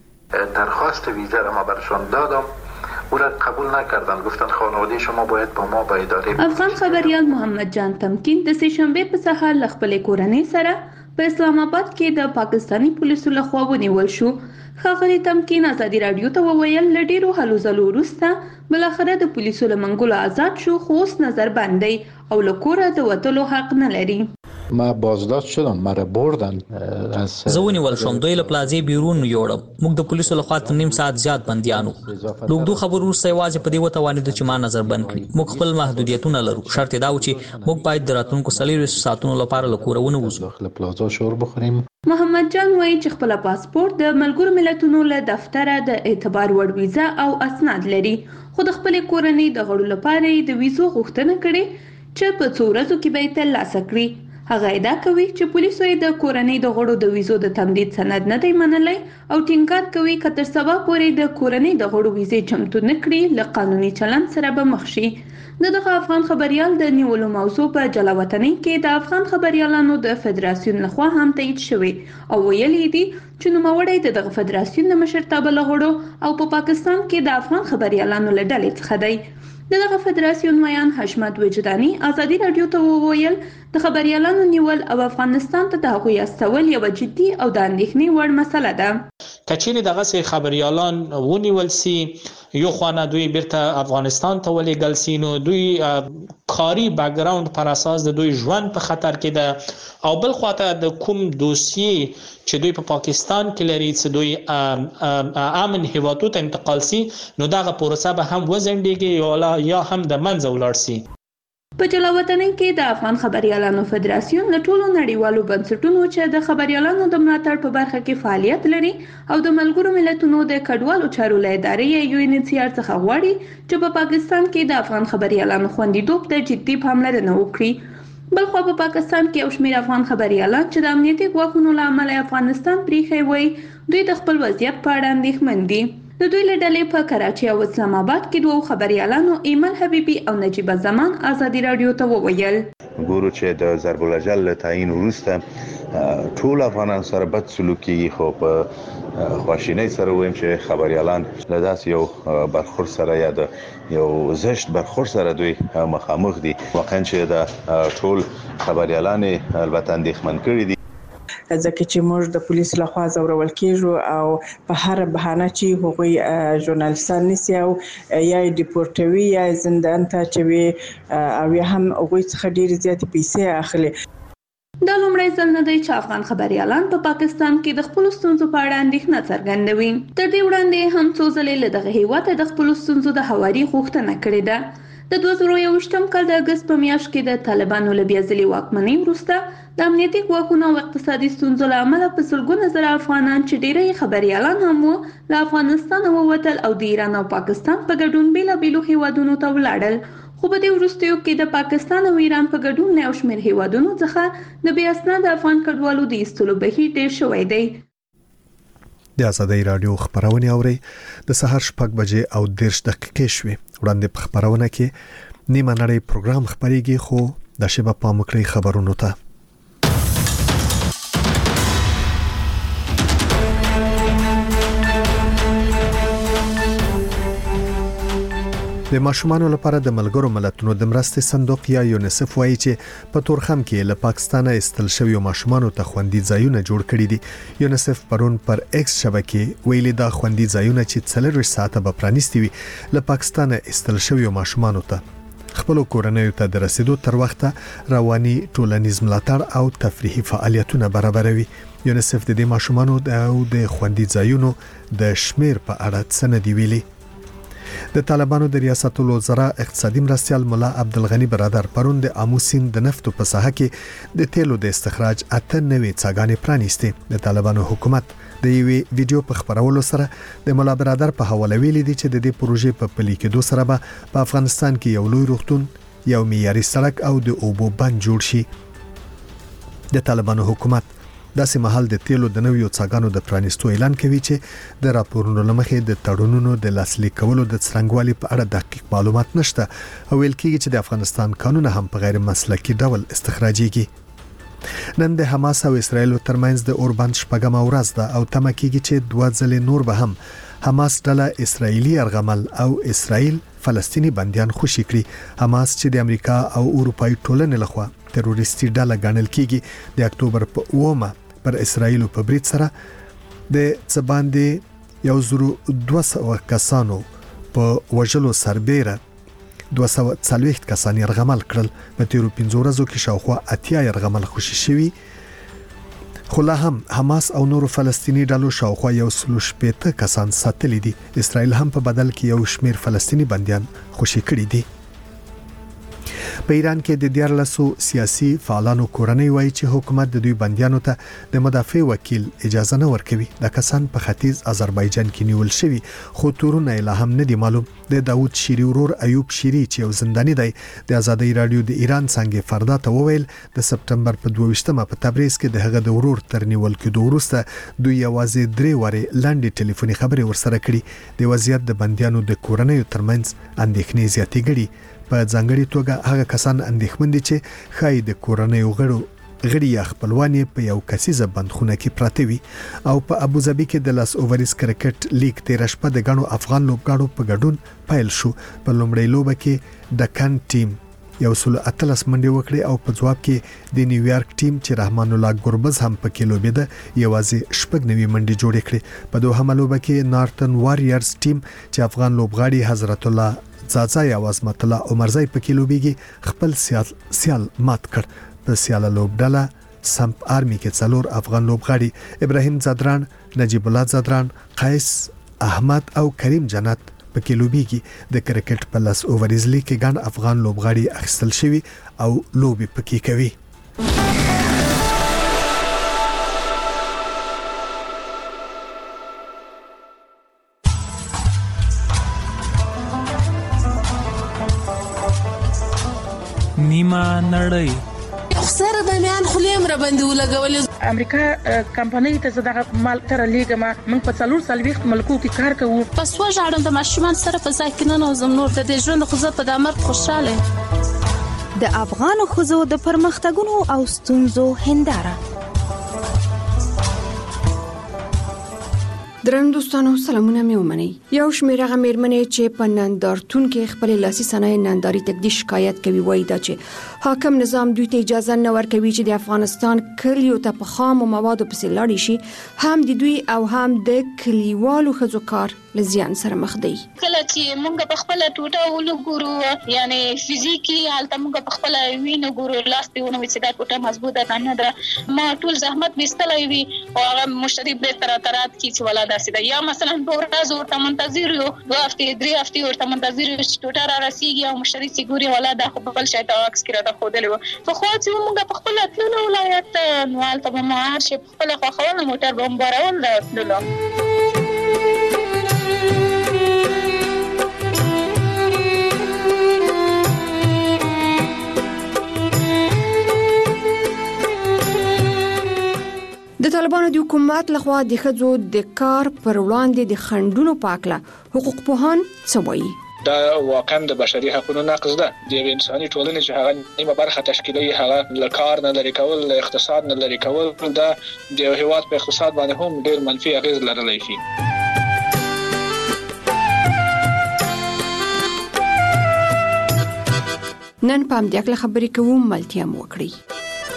درخواست ویزا را ما برشان دادم، او را قبول نکردن، گفتن خانواده شما باید با ما به اداره. افغان خبریال محمد جان تمکین د سه شنبه په سهار ل خپل کورنۍ سره په اسلام آباد کې د پاکستانی پولیسو لخوا ونیول شو. ښاغلي تمکین ازادي رادیو ته وویل ل ډیرو هلو ځلو وروسته بلاخره د پولیسو له منګولو آزاد شو، خو اوس نظر بندي او له کوره د وتلو حق نه لري. ما بازداشت شدم، مرا بردن از زونی ول شوم دوی له پلازې بیرون یوړم. موږ د پولیسو لخوا تر نیم ساعت زیات بنديانو. لوګدو خبر ورسته واځي په دې وته وانه چې ما نظر بند کړي. موږ خپل محدودیتونه لرو. شرط دا و چې موږ باید د راتلونکو سلیرو ساعتونو لپاره له کورونه وځو. داخل پلازا شور بخوریم. محمد جان وایي چې خپل پاسپورت د ملګرو ملتونو له دفتره د اعتبار وړ ویزا او اسناد لري، خو د خپل کورنۍ د غړو لپاره د ویزو غوښتنه کړې چې په څو ورځو کې به ترلاسه کړي. هغه ادعا کوي چې پولیسو یې د کورنۍ د غړو د ویزو د تمدید سند نه دی منلی او ټینګار کوي چې تر سبا پورې د کورنۍ د غړو ویزې چمتو نه کړي له قانوني چلند سره به مخ شي. دغه افغان خبريال د نیولو موضوع په جلاوطنۍ کې د افغان خبريالانو د فدراسیون لخوا هم تایید شوی او ویلي دي چې نوموړی دغه فدراسیون د مشرتابه لغړو او په پاکستان کې د افغان خبريالانو له ډلې څخه دی. دغه فدراسیون میان حشمت وجداني ازادي رادیو ته وویل د خبريالانو نیول او افغانستان ته د هغوی استول یو جدي او د اندېښنې وړ مسله ده. کچېرې دغه سي خبريالان ونیول سي، یو خوانه دوی بیرته افغانستان ته ولېږل سي، نو دوی کاري بیک ګراوند پر اساس د دوی ژوند په خطر کې ده، او بل خواته د کوم دوسیې چې دوی په پا پاکستان کې لري چې دوی امن هیوادو ته انتقال سي، نو دغه پروسه به هم وزندګي یا هم د منځ ولاړ سي. په جلاوطنۍ کې د افغان خبريالانو فدراسیون له ټولو نړیوالو بنسټونو چې د خبريالانو د ملاتړ په برخه کې فعالیت لري او د ملګرو ملتونو د کډوالو چارو له ادارې یو ان ایچ سی آر څخه غواړي چې په پاکستان کې د افغان خبريالانو خوندیتوب ته جدي پاملرنه وکړي. بلخو په پاکستان کې یو شمېر افغان خبريالان چې د امنیتي ځواکونو له امله افغانستان پریښی وای، دوی د خپل وضعیت په اړه اندېښمن دي. د دوی له ډلې په کراچي او اسلام آباد کې دوه خبريالانو ایمل حبیبي او نجیب زمان ازادي رادیو ته وویل ګورو چې د ضرب الاجل له تعیین وروسته ټول افغانان سره بد سلوک کیږي، خو په خواشینۍ سره وایم چې خبريالان له داسې یو برخورد سره یا د یو زشت برخورد سره دوی مخامخ دي. واقعا چې د ټول خبريالان البته اندېښمن کړي دي. ځکه چې موږ د پولیسو لخوا ځورول کیږو او په هر بهانه چې هغوی ژورنالیستان نیسي او یا ډیپورټوي یا زندان ته اچوي او یا هم هغوی څخه ډېرې زیاتې پیسې اخلي. دا لومړی ځل نه دی چې افغان خبريالان په پاکستان کې د خپل ستونزو په اړه اندېښنه څرګندوي. تر دې وړاندې هم څو ځلې له دغه هیواد د خپل ستونزو د هواري غوښتنه کړې ده. د دوه زره یوویشتم کال د اګست په میاشت کې د طالبانو له بیا ځلې واکمنۍ وروسته د امنیتي ځواکونو او اقتصادي ستونزو له امله په سلګونه زره افغانان چې ډېری خبريالان هم وو له افغانستان ووتل او د ایران او پاکستان په ګډون بېلابېلو هیوادونو ته ولاړل. خو په دې وروستیو کې د پاکستان او ایران په ګډون له یو شمېر هیوادونو څخه د بې اسناده افغان کډوالو د ایستلو بهیر ډېر شوی دی. د ازادۍ راډیو خبرونه اوري د سهار شپږ بجې او دېرش دقیقې شوې. وړاندې په خبرونه کې نیمه نړۍ پروګرام خبريږي خو د شبا په مکړی خبرونو ته د ماشومانو لپاره د ملګرو ملتونو د مرستې صندوق یا یونیسف وایي چې په تورخم کې له پاکستانه استل شوی ماشومانو ته خوندي ځایونه جوړ کړي دي. یونیسف پرون پر ایکس شبکې ویلي دا خوندي ځایونه چې څلور ساعته به پرانیستي وي له پاکستانه استل شوی ماشومانو ته خپل کورنۍ ته د رسیدو تر وخته رواني ټولنیز ملاتړ او تفریحي فعالیتونه برابروي. یونیسف د دې ماشومانو او د خوندي ځایونو د شمیر په اړه څه نه دی ویلي. د طالبانو د ریاست الوزرا اقتصادي مرستيال مولا عبدالغنی برادر پرون د اموسین د نفتو په ساحه کې د تیلو د استخراج اته نوې څاګانې پرانیستې. د طالبانو حکومت د یوې ویډیو په خبرولو سره د مولا برادر په حواله ویلي دي چې د دې پروژې په پلي کېدو سره به په افغانستان کې یو لوی روغتون، یو معیاري سړک او د اوبو بند جوړ شي. د طالبانو حکومت داسې محل د تیلو د نویو څاګانو د پرانیستو اعلان کوي چې د راپورونو لمخې د تړونونو د لاسلیک کولو د څرنګوالي په اړه دقیق معلومات نشته او ویل کېږي چې د افغانستان قانون هم په غیر مسلکي ډول استخراجيږي. نن د حماس او اسرایل ترمنځ د اوربند شپږم ورځ ده او تمه کېږي چې دوه ځلې نور به هم حماس ډله اسرایلی ارغمل او اسرایل فلسطینی بنديان خوشي کړي. حماس چې د امریکا او اروپאי ټولنې لخوا تروریستي ډله ګڼل کېږي د اکتوبر په اومه پر اسرایل په برید سره د څباندې یو زرو دوه سوه کسانو په وژلو سربېره دوه سوه څلوېښت کسان یرغمل کړل. په تیرو پنځو ورځو کې شاوخوا اتیا یرغمل خوشي شوي خو لا هم حماس او نورو فلسطینی ډلو شاوخوا یو سلو شپېته کسان ساتلي دي. اسرایل هم په بدل کې یو شمیر فلسطینی بنديان خوشي کړي دي. په ایران کې د دیارلسو سیاسي فعالانو کورنۍ وایي چې حکومت د دوی بنديانو ته د مدافع وکیل اجازه نه ورکوي. د کسان په ختیځ آذربایجان کې نیول شوی خو تورونه لا هم نه دی معلوم. د داوود شيري ورور ایوب شيري چې یو زنداني دی د ازادۍ رادیو د ایران څنګه فردا ته وویل د سپټمبر په دوه ویشتمه په تبریز کې د هغه د ورور تر نیول کېدو وروسته دوی یوازې درې واره لاندې ټلیفوني خبرې ورسره کړې. د وضعیت د بنديانو د کورنۍ ترمنځ اندېښنې زیاتې کړي. په ځانګړي توګه هغه کسان اندېښمن دي چې خای د کورنۍ غړو غړي یا خپلوان په یو کسیزه بندخونه کې پراته وي. او په ابوظبي کې د لاس اوورز کرکټ لیګ تیر شپه د غنو افغان لوبغاړو په ګډون پیل شو. په لومړۍ لوبه کې د کان ټیم یو سل اتلس منډه وکړي او په جواب کې د نیویارک ټیم چې رحمان الله ګوربز هم پکې لوبېده یوازې شپږ نوي منډه جوړ کړي. په دوه لوبه کې نارتن واريرز ټیم چې افغان لوبغاړي حضرت الله زازای او عظمت الله عمرزای په کې لوبېږي خپل سیال سیال مات کړ. په سیال لوبډله سمپ آرمي کې څلور افغان لوبغاړي ابراهیم زادران، نجیب الله زادران، قیس احمد او کریم جنت په کې لوبېږي. د کرکټ په لاس اوورز لیګ کې ګڼ افغان لوبغاړي اخیستل شوي او لوبي پکې کوي. نیمه نړۍ سره د میان خلیم را باندې ولګولې. امریکا کمپنۍ ته زداغه مال تر لیګما من په څلور سالويخت ملکو کې کار کوو. پس وژاړم د ماشومان سره په ځای کې نه نوزم نور د ژوند خو زه په دامر خوشاله. د افغان خوځو د پرمختګونو او ستونزو هنداره. درنو دوستانو سلامونه مې ومنئ. یو شمېر هغه مېرمنې چې په نندارتون کې خپل لاسي صنایع ننداري ته د شکایت کوي وایي دا چې حاکم نظام دوی ته اجازه نه ورکوي چې د افغانستان کلیو ته په خام او موادو پسې لاړ شي، هم د دوی او هم د کلیوالو ښځو کار له زیان سره مخ دی. کله چې موږ په خپل ټوټه ولګورو یعنی فزیکی حالت موږ په خپل وینو ګورو لاس په ونه چې دا ټوټه مضبوطه نه ده، ما ټول زحمت وستلای وي او هغه مشتری به تر ترات کی چې ولا داسې ده، یا مثلا په ورځ ورته منتظر یو دوه هفته درې هفته ورته منتظر یو چې ټوټه را رسیږي او مشتری چې ګوري ولا دا خو بل شي ته عکس کړه د خودلو خو خو چې موږ په خپل تللو ولایت نو حالت به ما هر شي په خپل خو خو موټر بمبارول تللو. د طالبانو د حکومت لخوا د ښځو د کار پر وړاندې د خنډونو په اړه حقوق پوهان څه وایي؟ دا واقعا د بشري حقوقو نقض ده. د انساني ټولنې چې هغه نیمه برخه تشکیلوي هغه له کار نه لري کول، له اقتصاد نه لري کول، دا د هیواد په اقتصاد باندې هم ډېر منفي اغیز لرلی شي. نن په همدې اړه خبرې کوو، ملتیا مو وکړئ.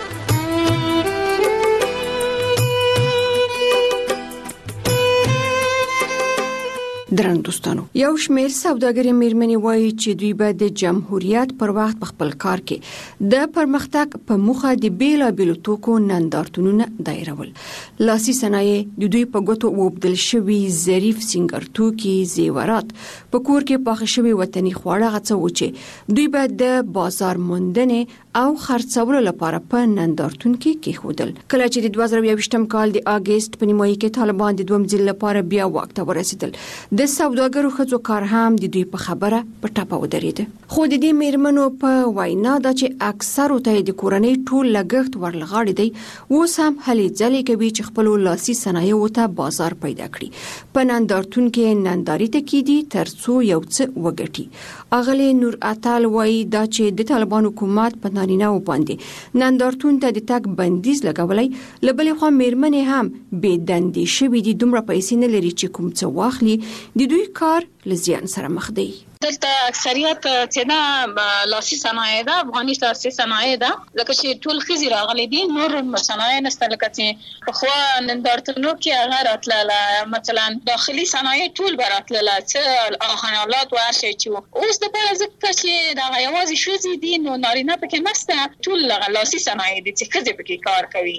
درن دوستانو، یو شمېر سوداګري میرمنې وایي چې دوی به د جمهوریت پر وخت په خپل کار کې د پرمختګ په موخه د بیلابیلو توکو نندارتونونه دایرول. لاسي صنایع د دوی په ګوتو وبدل شوي ظریف سینګر توکي، زیورات، په کور کې پاخه شوي وطني خواړه غڅو چې دوی به د بازار موندنې او خرڅولو لپاره په نندارتون کې کېښودل. کله چې د دوه زره یوویشتم کال د اگست په نیمایي کې طالبان د دوم ځل لپاره بیا واک ته ورسېدل، د سوداګرو ښځو کار هم د دوی په خبره په ټاپه ودرېده. خو د دې میرمنو په وینا دا چې اکثرو ته د کورنۍ ټول لګښت ورلغاړي دی، اوس هم هلې ځلې کوي چې خپل لاسي صنایعو ته بازار پیدا کړي. په نندارتون کې ننداري ته کېدي تر څو یو څه وګټي. اغلی نور اتل وایي دا چې د طالبان حکومت په نارینه‌و باندې نندارتون ته د تګ بندیز لګولی، له بلې خوا میرمنې هم بې دندې شوي دي، دومره پیسې نه لري چې کوم څه واخلي، د دوی کار له زیان سره مخ دی. دلته اکثریت چې دا لاسي صنایع ده، افغاني لاسي صنایع ده، ځکه چې ټول ښځې راغلي دي، نور صنایع نشته. لکه چې پخوا نندارتونو کې هغه راتلله، مثلا داخلي صنایع ټول به راتلله، څه آهنالات و هر شی چې اوس دپاره ځکه چې دغه یوازې ښځې دي نو نارینه پکې نشته، ټول لاسي صنایع دي چې ښځې پکې کار کوي.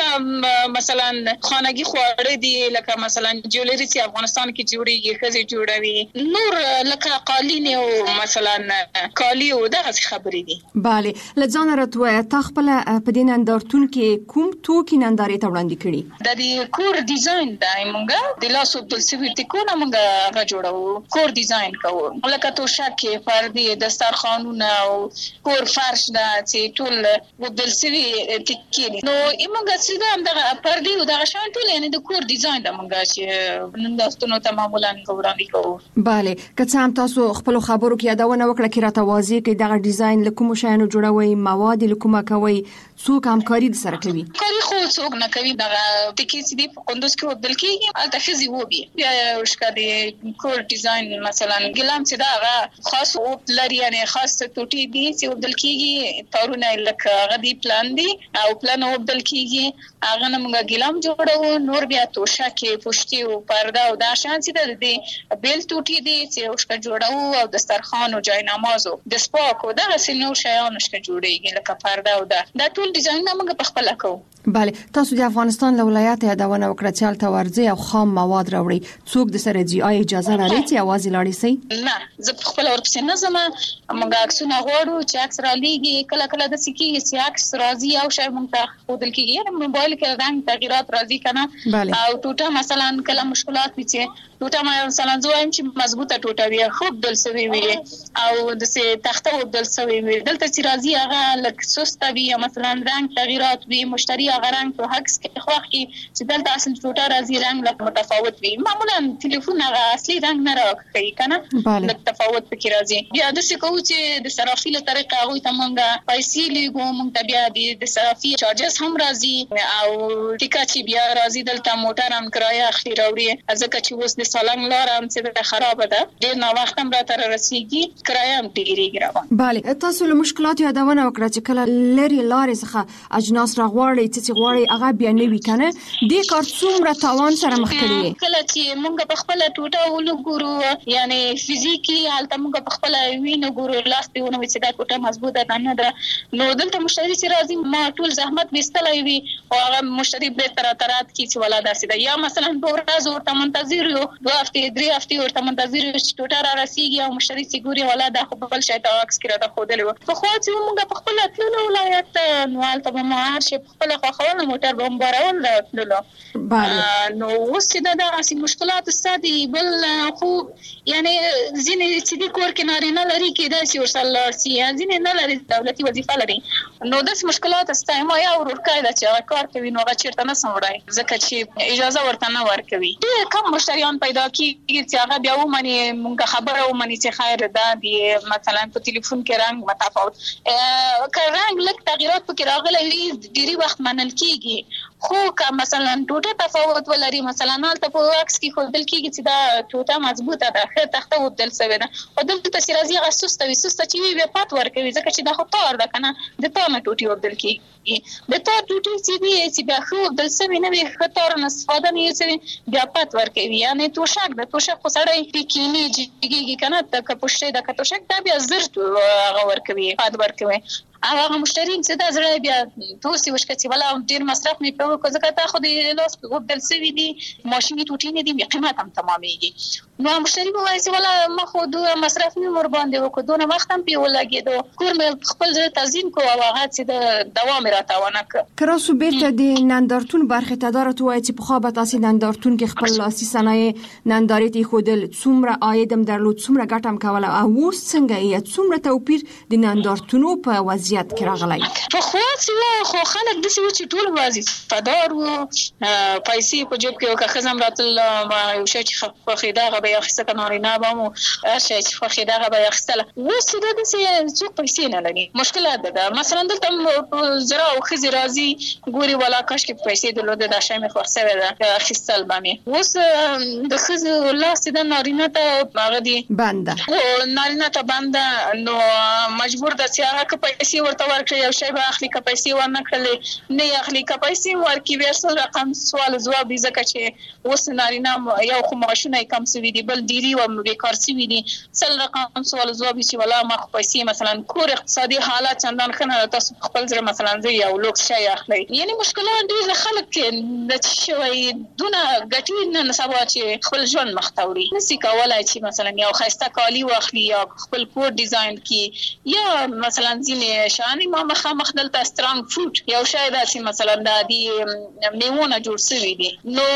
لکه مثلا خانګي خواړه دي، لکه مثلا جولري چې افغانستان کې جوړیږي ښځې جوړوي، نور لکه قالي او مثلا کالی او دغه خبرې دي. bale لځان راتوي تا خپل په دې نندارتون کې کوم توکي نندارې ته وړاندې کړي؟ د دې کور ډیزاین د موږ د لاسو د سوي ټکونه موږ را جوړو، کور ډیزاین کوو، لکه توشک، پردي، دسترخوانونه او کور فرش دا چې ټول وبدل سوي ټکي نو موږ څنګه دغه پردي او دغه شان ټول یعنی د کور ډیزاین د موږ چې نندارتونو ته معمولا وړاندې کوو. bale که څه هم تاسو خپل خبرو کې یادونه وکړه کې راته واضح کې دغه ډیزاین لکوم شایانو جوړوي، مواد لکومه کوي، څوک همکاري سره کوي؟ کاری خو څوک نه کوي. دغه ټکی چې دی په قندوز کې وبدل کېږي الته خزي وبي بیا ورشکا دی کور ډیزاین مثلا ګلام چې دا هغه خاص وبدل لري، یعنی خاص ټوټي دي چې وبدل کېږي، تارونه لکه غدي پلان دي او پلان وبدل کېږي، هغه نه موږ ګلام جوړو، نور بیا توشک، پشتي او پرده او دا شان چې دی بیل ټوټي دي چې ورشکا جوړو او دسترخوان او جاینماز او د سپاک او دغه سينو شیان شته جوړیږي لکه پرده او دا دا ټول ډیزاین موږ په خپل کوو. bale تاسو د افغانستان له ولایت یادونه وکړه چې الته ورځي او خام مواد راوړي، څوک د سره جی آی اجازه لري چې اواز لاړی سي؟ نه، زه خپل ورپسې نه زما، موږ عکسونه غواړو چې عکس را لېږي، کله کله د سکی چې عکس راځي او شای موږ ته خودل کېږي، یعنی موبایل کې رنګ تغیرات راځي کنه او ټوټه مثلا کله مشکلات وي چې ټوټه مثلا زوایم چې مضبوطه ټوټه وي خو بدل سوي وي او د سه تخته بدل سوي وي، دلته چې راځي هغه لک سست وي مثلا رنګ تغیرات وي، مشتری هغه رنګ په هکس کې خوښ کی چې دلته اصل ټوټه راځي رنګ لک متفاوت وي، معمولا ټلیفون هغه اصلي رنګ نه راکړي کنه لک تفاوت پکې راځي. بیا د څه کوو چې د صرافي له طریقه هغه ته مونږه پیسې لیږو موږ ته بیا د صرافي چارجز هم راځي او ټیکا چې بیا راځي دلته موټر هم کرایه اخلي راوړي ځکه چې اوس د سالنګ لار هم څه خراب ده ډیر نا وخت هم راته رسیږي کرایه هم ډیریږي روان. بله تاسو له مشکلات یادونه وکړه چې کله لري لارې څخه اجناس راغواړي چې غواړي هغه بیا نه وی کنه د کار څومره تاوان سره مخ کړي کله چې موږ په خپل ټوټه ولګورو یعنی فزیکی حالت موږ په خپل وینو ګورو لاس په ونه چې دا ټوټه مضبوطه ده نه ده نو دلته مشتری چې راځي ما ټول زحمت وستلای وي او هغه مشتری به تر ترات کی چې ولا داسې ده یا مثلا دوه ورځې ورته منتظر یو دوه هفته درې هفته ورته منتظر یو چې ټوټه را رسیږي او مشتری چې ګوري ولا دا خو بل شي ته عکس کړه ته خودلې و په خو چې موږ په خپل تللو ولایت نو حالت به ما هر شي په خپل خو خو موټر به مبارول تللو نو اوس چې دا اسی مشکلات ستاسو بل خو یعنی ځینې چې د کور کې نارینه لري کې دا چې ورسره سي ځینې نه لري دولتي وظیفه لري نو د مشکلات ستاسو ما یا ورکای دا چې کار کوي نو هغه چیرته نه سموړای ځکه چې اجازه ورته نه ورکوي ډېر کم مشتریان پیدا کیږي چې هغه بیا ومني مونږه خبره ومني چې خیر ده دی مثلا په ټلیفون کې رنگ متفاوت که رنگ لږ تغیرات پکې راغلي وي ډېری وخت منل کیږي خو که مثلا ټوټه تفاوت ولري مثلا حالت په عکس کې خو بل کیږي چې دا ټوټه مضبوطه ده خیر تخته ودل سوي ده او دلته چې راځي هغه سسته وي سسته چې وي بیا پات ورکوي ځکه چې دا خو تار ده کنه د تار نه ټوټي ودل کیږي د تار ټوټي چې وي چې بیا خو ودل سوي نه وي خطر نه استفاده نه سوي بیا پات ورکوي یعنی توشک ده توشک خو سړی پکینی جګیږي کنه د پښته د توشک دا بیا زرت هغه ورکوي پات ورکوي هغه مشترین چې دا زړه بیا توسي وشکتي ولا ډیر مصرف نه پیو کو ځکه تا خو د لاس وبدل سوي دي ماشيني ټوټي نه دي قیمت هم تمامېږي نو مشتری به وایي ولا ما خو دوه مصرف نه ور باندې وکړو دونه وخت هم پیو لګیدو کور مې خپل ځای تنظیم کو او هغه چې د دوام راتاونه ک کراسو بیرته د نندارتون برخه تدارت وایي چې په خو به تاسو نندارتون کې خپل لاسي صنایع نندارې ته خودل څومره عاید هم درلود څومره ګټه هم کوله او څنګه یې څومره توپیر د نندارتونو په وضعیت کې راغلی په خو چې خو خلک د څه چې ټول وظیفه‌دار وو پیسې په جیب کې وکړه خزم راتل یو شی چې خو خیداغه به اخیسته کنارینه بمو شي چې خو خیداغه به اخیستله وسه د څه څوک پیسې نه لري مشکلات ده مثلا دلته زرا او خزي راځي ګوري ولا کاش کې پیسې دلته د شای مې خرڅوي ده اخیستل بمه وس د خزي لاس د نارینه ته هغه دي بنده نارینه ته بنده نو مجبور د سیاره کې پیسې ورته ورکړي یو شی به اخلي که پیسې ورنه کړلې نه اخلي که پیسې ورکړي بیا څه رقم سوال ځواب دي ځکه چې اوس نارینه یو خو معاشونه یې کم سوي دي بل ډېري و بیکار سوي دي سل رقم سوال ځواب چې ولا ما خو پیسې مثلا کور اقتصادي حالات چندان ښه نه تاسو خپل ځای مثلا زه یو لوکس شی اخلي یعنی مشکلات ډېر خلک کې د شوی دونه ګټي نه سبا چې خپل ژوند مخ ته وړي نسي کولای چې مثلا یو خسته کالی واخلي یا خپل کور ډیزاین کی یا مثلا ځینې شانې ما مخه مخ دلته سترانګ فروټ یو شی داسې مثلا د دې میوونه جوړ شوي دي نو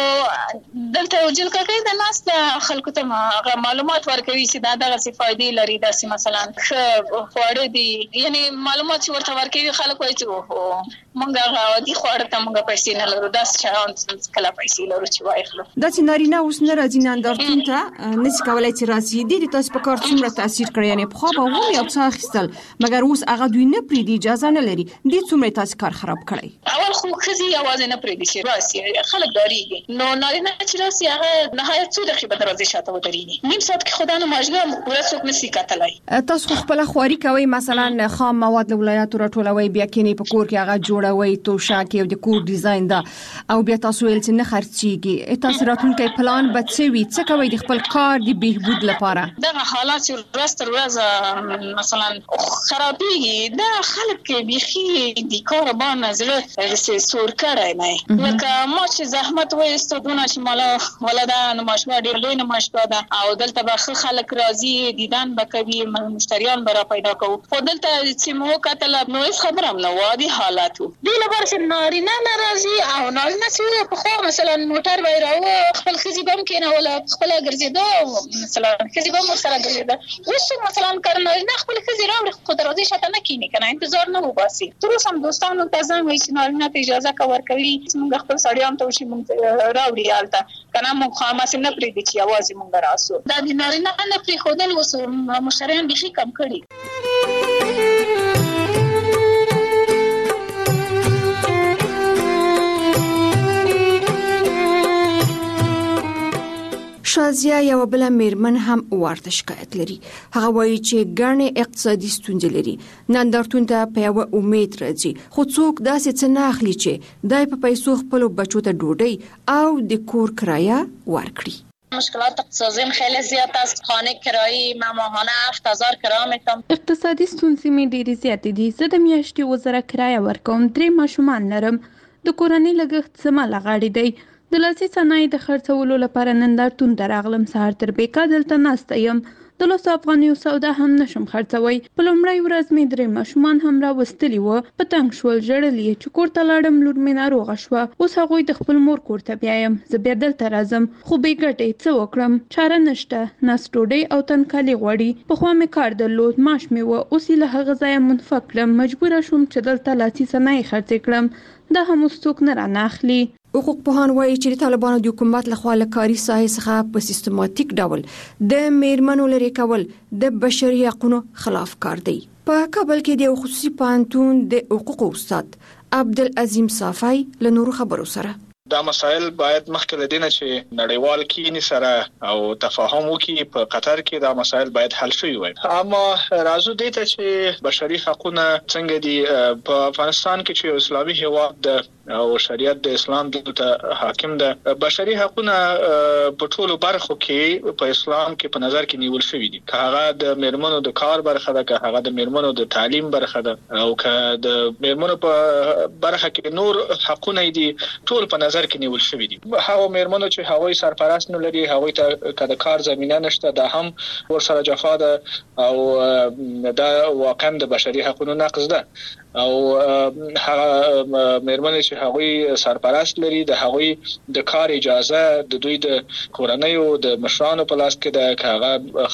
دلته یو جلکه کوي د ناس د خلکو ته معلومات ورکوي چې دا دغه څه فائدې لري داسې مثلا ښه خواړه دي یعنی معلومات چې ورته ورکوي خلک وایي چې اوهو مونږ هغه دي خواړه ته مونږ پیسې نه لرو داسې شیان کله پیسې لرو چې وایخلو داسې نارینه اوس نه راځي نندارتون ته نشي کولای چې راځي دي تاسو په کار څومره تاثیر کړی یعنی په خو به هم یو څه اخیستل مګر اوس هغه دوی نه پریدي اجازه نه لري دې څومره تاسو کار خراب کړی اول خو خزي आवाज نه پریدي چې راسي خلک داریږي نو نارینه چې راسي هغه نهایت څو دقیقې به دروازې شاته ودرېږي نیم ساعت کې خدانه ماجګه پوره څوک نشي کتلای تاسو خپل خواري کوي مثلا خام مواد له ولایتو راټولوي بیا کې په کور کې هغه جوړوي توشا کې د کور ډیزاین دا او بیا تاسو ویل چې نه خرچيږي تاسو راتلونکي پلان به څه وي څه کوي د خپل کار د بهبود لپاره دا حالات چې ورځ تر ورځې مثلا خرابېږي دا خلک کې بيخي د کار باندې زړه سور کړای نه لکه ما چې زحمت وایسته دونه چې مالا ولدا نماشوا ډیر لوی نماشوا ده او دلته به خلک راځي دیدن به کوي مشتریان به را پیدا کوو خو دلته چې مو کتل نو هیڅ خبره هم نه وادي حالاتو دی لپاره چې نارینه ناراضي او نارینه چې په خو مثلا موټر به راو خپل خزي بم کې نه ولا خپل ګرځیدو مثلا خزي بم سره ګرځیدو اوس مثلا کارنه نه خپل خزي راوړي خو دروازه شاته نه کینی کنه انتظار نه وباسي تر اوسه هم دوستانو ته ځم وایي چې نارینه ته اجازه کا ورکوي موږ خپل سړیان ته وشي موږ راوړي حالت کنه موږ خامس نه پریدي چې आवाज موږ راسو دا د نارینه نه پری خودل وس مشتریان به کم کړي شازیا یو بل میرمن هم ورته شکایت لري. هغه وایي چې ګڼې اقتصادي ستونزې لري. نندارتون ته په یو امید راځي، خو څوک داسې څه نه اخلي چې دای په پیسو خپل بچو ته ډوډۍ او د کور کرایه ورکړي. مشکلات اقتصادیم خیلی زیاد است. خانه کرایی من ماهانه هفت هزار کرایه میتونم. اقتصادي ستونزې مې ډېرې زیاتې دي. زه د میاشتې اووه زره کرایه ورکوم. درې ماشومان لرم. د کورنۍ لګښت زما له غاړې دی. د لاسي صنایع د خرڅولو لپاره نندارتون ته راغلم. سهار تر بیکا دلته ناسته یم. د لسو افغانیو سودا هم نشم خرڅوی. په لومړۍ ورځ مې درې ماشومان هم راوستلي وو. په تنګ شول، ژړل یې چې کور ته لاړم. لور مې ناروغه شوه. اوس هغوی د خپل مور کور ته بیایم. زه بیا دلته راځم، خو بې ګټې څه وکړم؟ چاره نشته. ناست ډوډۍ او تنکالي غواړي. پخوا مې کار درلود، معاش مې وه. اوس یې له هغه ځایه منفک کړم. مجبوره شوم چې دلته لاسي صنایع خرڅې کړم. دا هم اوس څوک نه رانه اخلي. حقوق پوهان وایي چې د طالبانو د حکومت لخوا له کاري ساحې څخه په سیستماتیک ډول د میرمنو لرې کول د بشري حقوقو خلاف کار دی. په کابل کې د خصوصي پوهنتون د حقوقو استاد عبدالعظیم صافی له نورو خبرو سره دا مسائل باید مخکې له دینه چې نړیوال کینی سره او تفاهم وکړي. په قطر کې دا مسائل باید حل شي وي. اما راځو دې ته چې بشري حقوقونه څنګه دي په افغانستان کې چې اسلامي هیواد د او شریعت د اسلام د حاکم ده. بشري حقوقونه په ټولو برخو کې په اسلام کې په نظر کې نیول شوی دي. که هغه د میرمنو د کار برخه ده، که هغه د میرمنو د تعلیم برخه ده، او که د میرمنو په برخه کې نور حقوقونه دي، ټول په نظر کې نیول شوی دي. هغه میرمنو چې هغوی سرپرست نه لري، هغوی ته که د کار زمینه نشته، دا هم ورسره جفا ده او دا واقعا د بشري حقوقو نقض ده. او هغه میرمنې چې هغوی سرپرست لري، د هغوی د کار اجازه د دوی د کورنۍ او د مشرانو په لاس کې ده، که هغه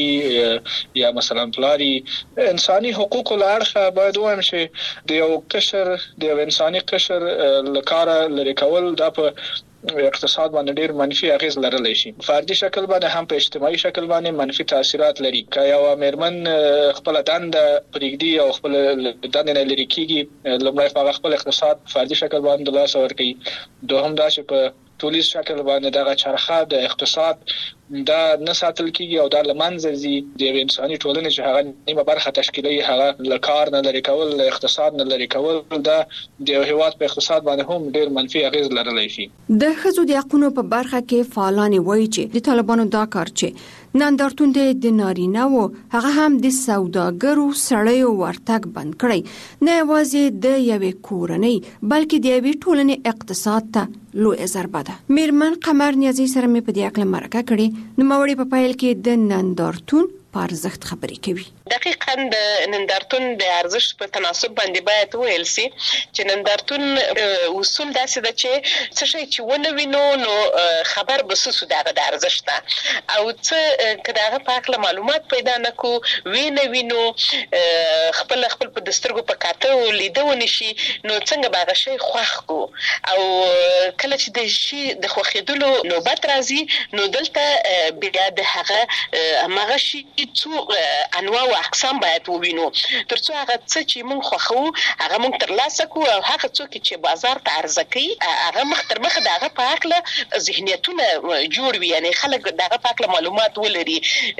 خاوندي یا مثلا پلاری. انساني حقوقو له اړخه باید ووایم چې د یو قشر د یو انساني قشر له کاره لرې کول دا په اقتصاد باندې ډیر منفي اغیز لرلی شي. فردي شکل باندې هم په اجتماعي شکل باندې منفي تاثیرات لري. که یو میرمن خپل دنده پرېږدي او خپل دنده نه لري کیږي، لومړی هغه خپل اقتصاد فردي شکل باندې لاس ورکوي. دوهم دا چې په ټولیز شکل باندې دغه چرخه د اقتصاد دا نه ساتل کیږي او دا لمنځه ځي. د انساني ټولنې چې هغه نیمه برخه تشکیلوي، هغه له کار نه لري کول، له اقتصاد نه لري کول، دا د یو هیواد په اقتصاد باندې هم ډیر منفي اغیز لرلی شي. د ښځو د حقوقو په برخه کې فعالان وایي چې د طالبانو دا کار چې نندارتون د نارینه و هغه هم د سوداګرو سړیو ورتګ بند کړی، نه یوازې د یوې کورنۍ بلکې د یوې ټولنې اقتصاد ته لویه ضربه ده. میرمن قمر نیازي سره مې په دې اړه مرکه کړې. نوموړې په پیل کې د نندارتون په ارزښت خبرې کوي. دقیقاً د نندارتون د ارزښت په تناسب باندې باید ویل سي چې نندارتون اصول داسې ده چې څه شي چې ونه وینو نو خبر بسوسو دغه د ارزښت نه، او څه کداغه په اړه معلومات پیدا نکو وینه وینو خپل خپل په دسترګو په کاته لیدو نشي، نو څنګه باغ شي خوښ کو. او کله چې د شي د خوخیدلو نوبت راځي نو دلته بیا د هغه هغه شي څو انواع او اقسام باید ووینو، ترڅو هغه څه چې موږ خوښو هغه موږ ترلاسه کړو، او هغه څوک چې بازار ته عرضه کوي هغه مخ تر مخ دغه په اړه ذهنیتونه جوړ وي، یعنی خلک دغه په اړه معلومات ولري،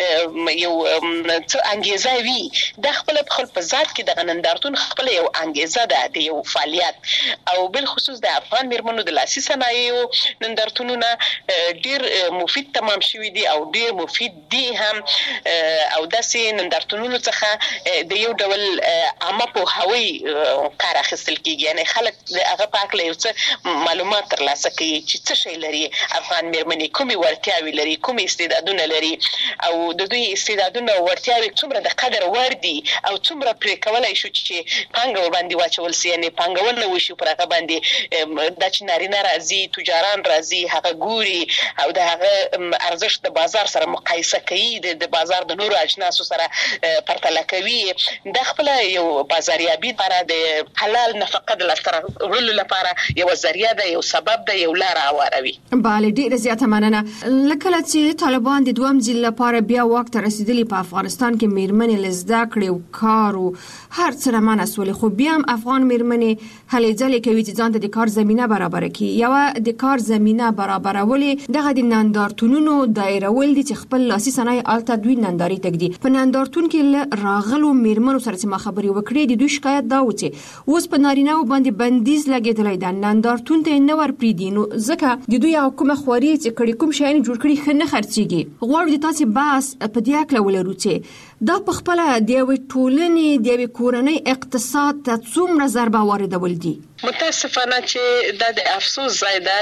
یو څه انګیزه وي. د خپل خپل په ذات کې د نندارتون خپل یو انګیزه ده، د یو فعالیت. او بل خصوص د افغان میرمنو د لاسي صنایعو نندارتونونه ډیر مفید تمام شوي دي او ډیر مفید دي هم. او داسې نندارتونونو څخه د یو ډول عامه پوهاوی کار اخیستل کیږي، یعنی خلک هغه په اړه یو څه معلومات ترلاسه کوي چې څه شی لري افغان میرمنې، کومې وړتیاوې لري، کومې استعدادونه لري، او د دوی استعدادونه او وړتیاوې څومره د قدر وړ دي او څومره پرې کولی شو چې پانګه ورباندې واچول سي، یعنی پانګونه وشي پر هغه باندې. دا چې نارینه راځي، تجاران راځي، هغه ګوري او د هغه ارزښت د بازار سره مقایسه کوي، د بازار د له نور اجناسو سره پرتله کوي د خپل یو بازاریابي لپاره د حلال نفقه د لاسته راوړلو لپاره یو ذریعہ ده، یو سبب ده، یو لار هواروي. bale ډیره زیاته مننه. لکه چې طالبان د دوام ځل لپاره بیا وخت رسیدلی په افغانستان کې میرمنې لزده کړې او کار او هر څه رمانه سولې، خو بیا هم افغان میرمنې هلې ځلې کوي چې ځان ته د کار زمينه برابر کړي. یو د کار زمينه برابرولې دغه د نندارتونونو دایرول دي چې خپل لاسي صنایع الته دوی ننداري تګدي. په نندارتون کې راغلو میرمنو سره چې ما خبرې وکړې د دوی شکایت دا و چې اوس په نارینه باندې بندیز لګېدلی ده، نندارتون ته نه ور پریدي، نو ځکه د دوی حکومت خوري چې کړي کوم شي جوړ کړي خنه خرڅيږي. غواړو د تاسو باس په دې اکل ولرو چې دا په خپل د یو ټولنې د یو کورنۍ اقتصاد ته څومره ضربه واردول دي. متاسفانه چې دا د افسوس ځای ده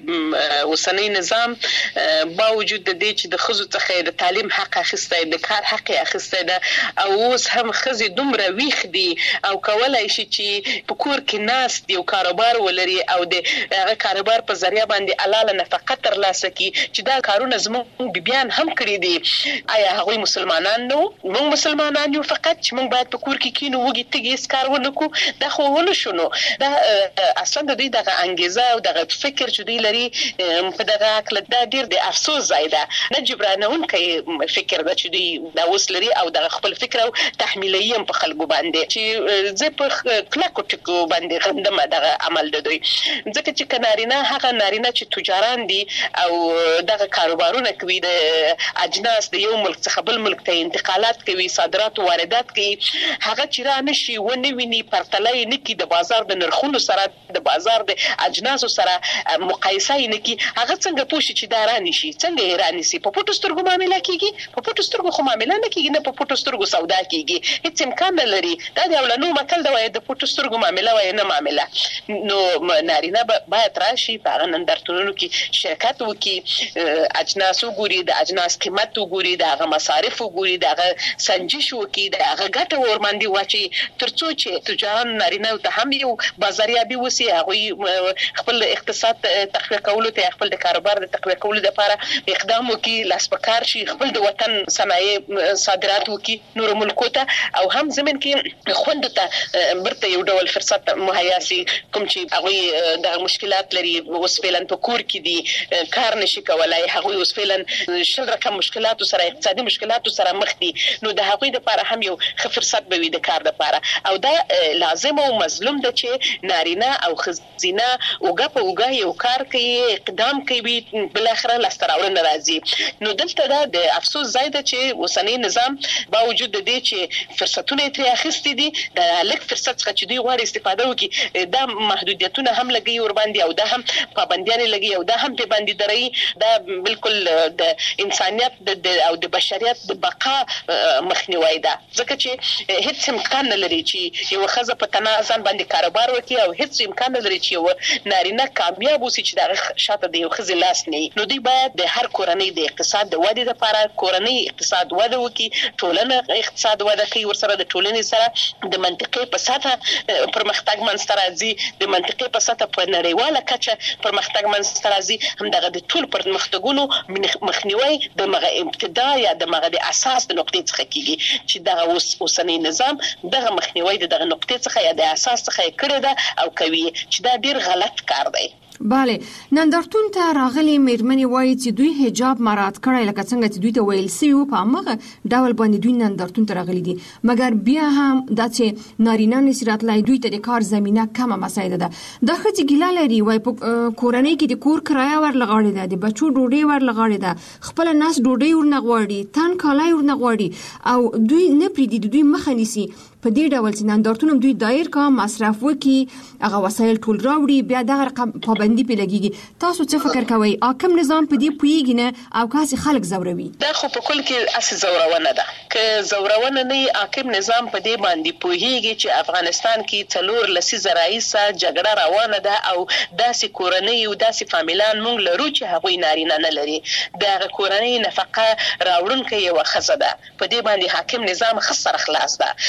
چې اوسنی نظام با وجود د دې چې د خزو څخه د تعلیم حق اخیسته، د کار حق اخیسته ده او اوس هم خزي دومره ویخ دي او کولای شي چې په کور کې ناس دی او کاروبار ولري او د هغه کاروبار په ذریعہ باندې حلاله نفقه ترلاسه کی چې دا کارونه زموږ بیبيان هم کړی دي. آیا هغوی مسلمانان نو؟ موږ مسلمانان یو، فقط چې موږ باید په کور کې کینو وګي تګي اسکار ونکو، دا خو ونه شنو. دا اصلا د دوی دغه انګیزه او دغه فکر چې دوی لري په دغه اکل دا ډیر د افسوس ځای ده. نه جبرانونکي فکر د چې دوی دا اوس لري او دغه خپل فکر او تحمیلیم په خلکو باندې چې زه په کلکو ټکو باندې غندم دغه عمل د دوی. ځکه چې کنارینه هغه نارینه چې تجاران دي او دغه کاروبارونه کوي، د اجناس د یو ملک څخه بل ملک ته انتقالات کوي، صادرات او واردات کوي، هغه چې را نشي ونه ویني پرتلای نه کی د بازار د نرخونو سره، د بازار د اجناسو سره مقایسه نه کی، هغه څنګه پوښي چې دا را نشي، څنګه یې را نشي. په پټو سترګو معاملې کیږي، په پټو سترګو خو معاملې نه کیږي، نه په پټو سترګو سودا کیږي، هیڅ امکان نه لري. دا د اولنو مکل دا وای د پټو سترګو معاملې وای نه معاملې. نو نارینه باید راشي په هغه نندارتونونو کې شرکت وکړي، اجناس وګوري، د اجناس قیمت وګوري، د هغه مصارف وګوري، د هغه سنجش وکړي، د هغه ګټه ورماندې واچي، ترڅو چې تجاران نارینه ته هم یو بازاریابي وسی، هغه خپل اقتصاد تقویه کولو ته، خپل د کاروبار د تقویه کولو لپاره اقدام وکړي، لاس پکار شي، خپل د وطن صنایع صادرات وکړي نور ملکو ته، او هم زمين کې خوند ته برته یو ډول فرصت مهیا سي. کوم چې هغه د مشکلات لري، اوس فعلن په کور کې دي، کار نشي کولای، هغه اوس فعلن شل رقم مشکلات سره، اقتصادي مشکلات سره مخ دي، نو د هغوی لپاره هم یو ښه فرصت به وي د کار لپاره. او دا لازم او مظلوم ده چې نارینه او خزینه اوګه په اوګه یو کار کوي، اقدام کوي، بل اخره لاستراوړنه راځي. نو دلته دا د افسوس ځای ده چې اوسنی نظام با وجود د دې چې فرصتونه ترې اخیستي دي، د لږ فرصت څخه چې دوی غواړي استفاده وکړي، دا محدودیتونه هم لګي ور باندې او دا هم پابندیان لګي او دا هم په باندې دري. دا بالکل د انسانيت او د بشریت د بقا مخنیوي ده، ځکه چې هیڅ امکان نه لري چې یو خزه په تنازن باندې کاروبار وکړي او هیڅ امکان نه لري چې یو نارینه کامیاب وسی چې د شاته د یو خزه لاس نه. نو دوی باید د هر کورنۍ د اقتصاد د ودې لپاره کورنۍ اقتصاد وده وکړي، ټولنه اقتصاد وده کوي، ورسره د ټولنې سره د منطقې په سطح پرمختګ منځته راځي، د منطقې په سطح په نړیواله کچه پرمختګ منځته راځي، هم دغه د ټول پرمختګونو مخنیوي د مغه ابتدا یا د مغه د اساس د نقطې څخه کیږي چې دغه اوس اوسنی نظام دغه مخنیوي د دغه نقطې څخه یا د اساس څخه کړی ده او کوي، چې دا ډیر غلط کار دی. bale نندارتون ته راغلي میرمنې وایي چې دوی حجاب مراعات کړی، لکه څنګه چې دوی ته ویل سوي و په هغه ډول باندې دوی نندارتون ته راغلي دي، مګر بیا هم دا چې نارینه نشي راتلای، دوی ته د کار زمینه کمه مسایده ده. دا ښځې ګیله لري، وایي په کورنۍ کې د کور کرایه ورلغاړې ده، د بچو ډوډۍ ورلغاړې ده، خپله ناس ډوډۍ ورنه غواړي، تن کالای ورنه غواړي، او دوی نه پرېږدي، دوی مخه نیسي. په دې ډول چې نندارتون دوی دایر کا مصرف وکي، هغه وسایل ټول راوړي، بیا دغه رقم پابندي په لګيږي. تاسو څه فکر کوئ؟ حاکم نظام په دې پویږي نه او کاسي خلک زوروي؟ دا خو په کل کې اس زورونه ده، که زورونه نه حاکم نظام په دې باندې پویږي چې افغانستان کې څلور لسیزه رئیسه جګړه روانه ده او داسې کورنۍ او داسې فامیلان مونږ لرو چې هغوی نارینه نه لري، دغه کورنۍ نفقه راوړونکې یو خزه ده، په دې باندې حاکم نظام خسر خلاص ده. کما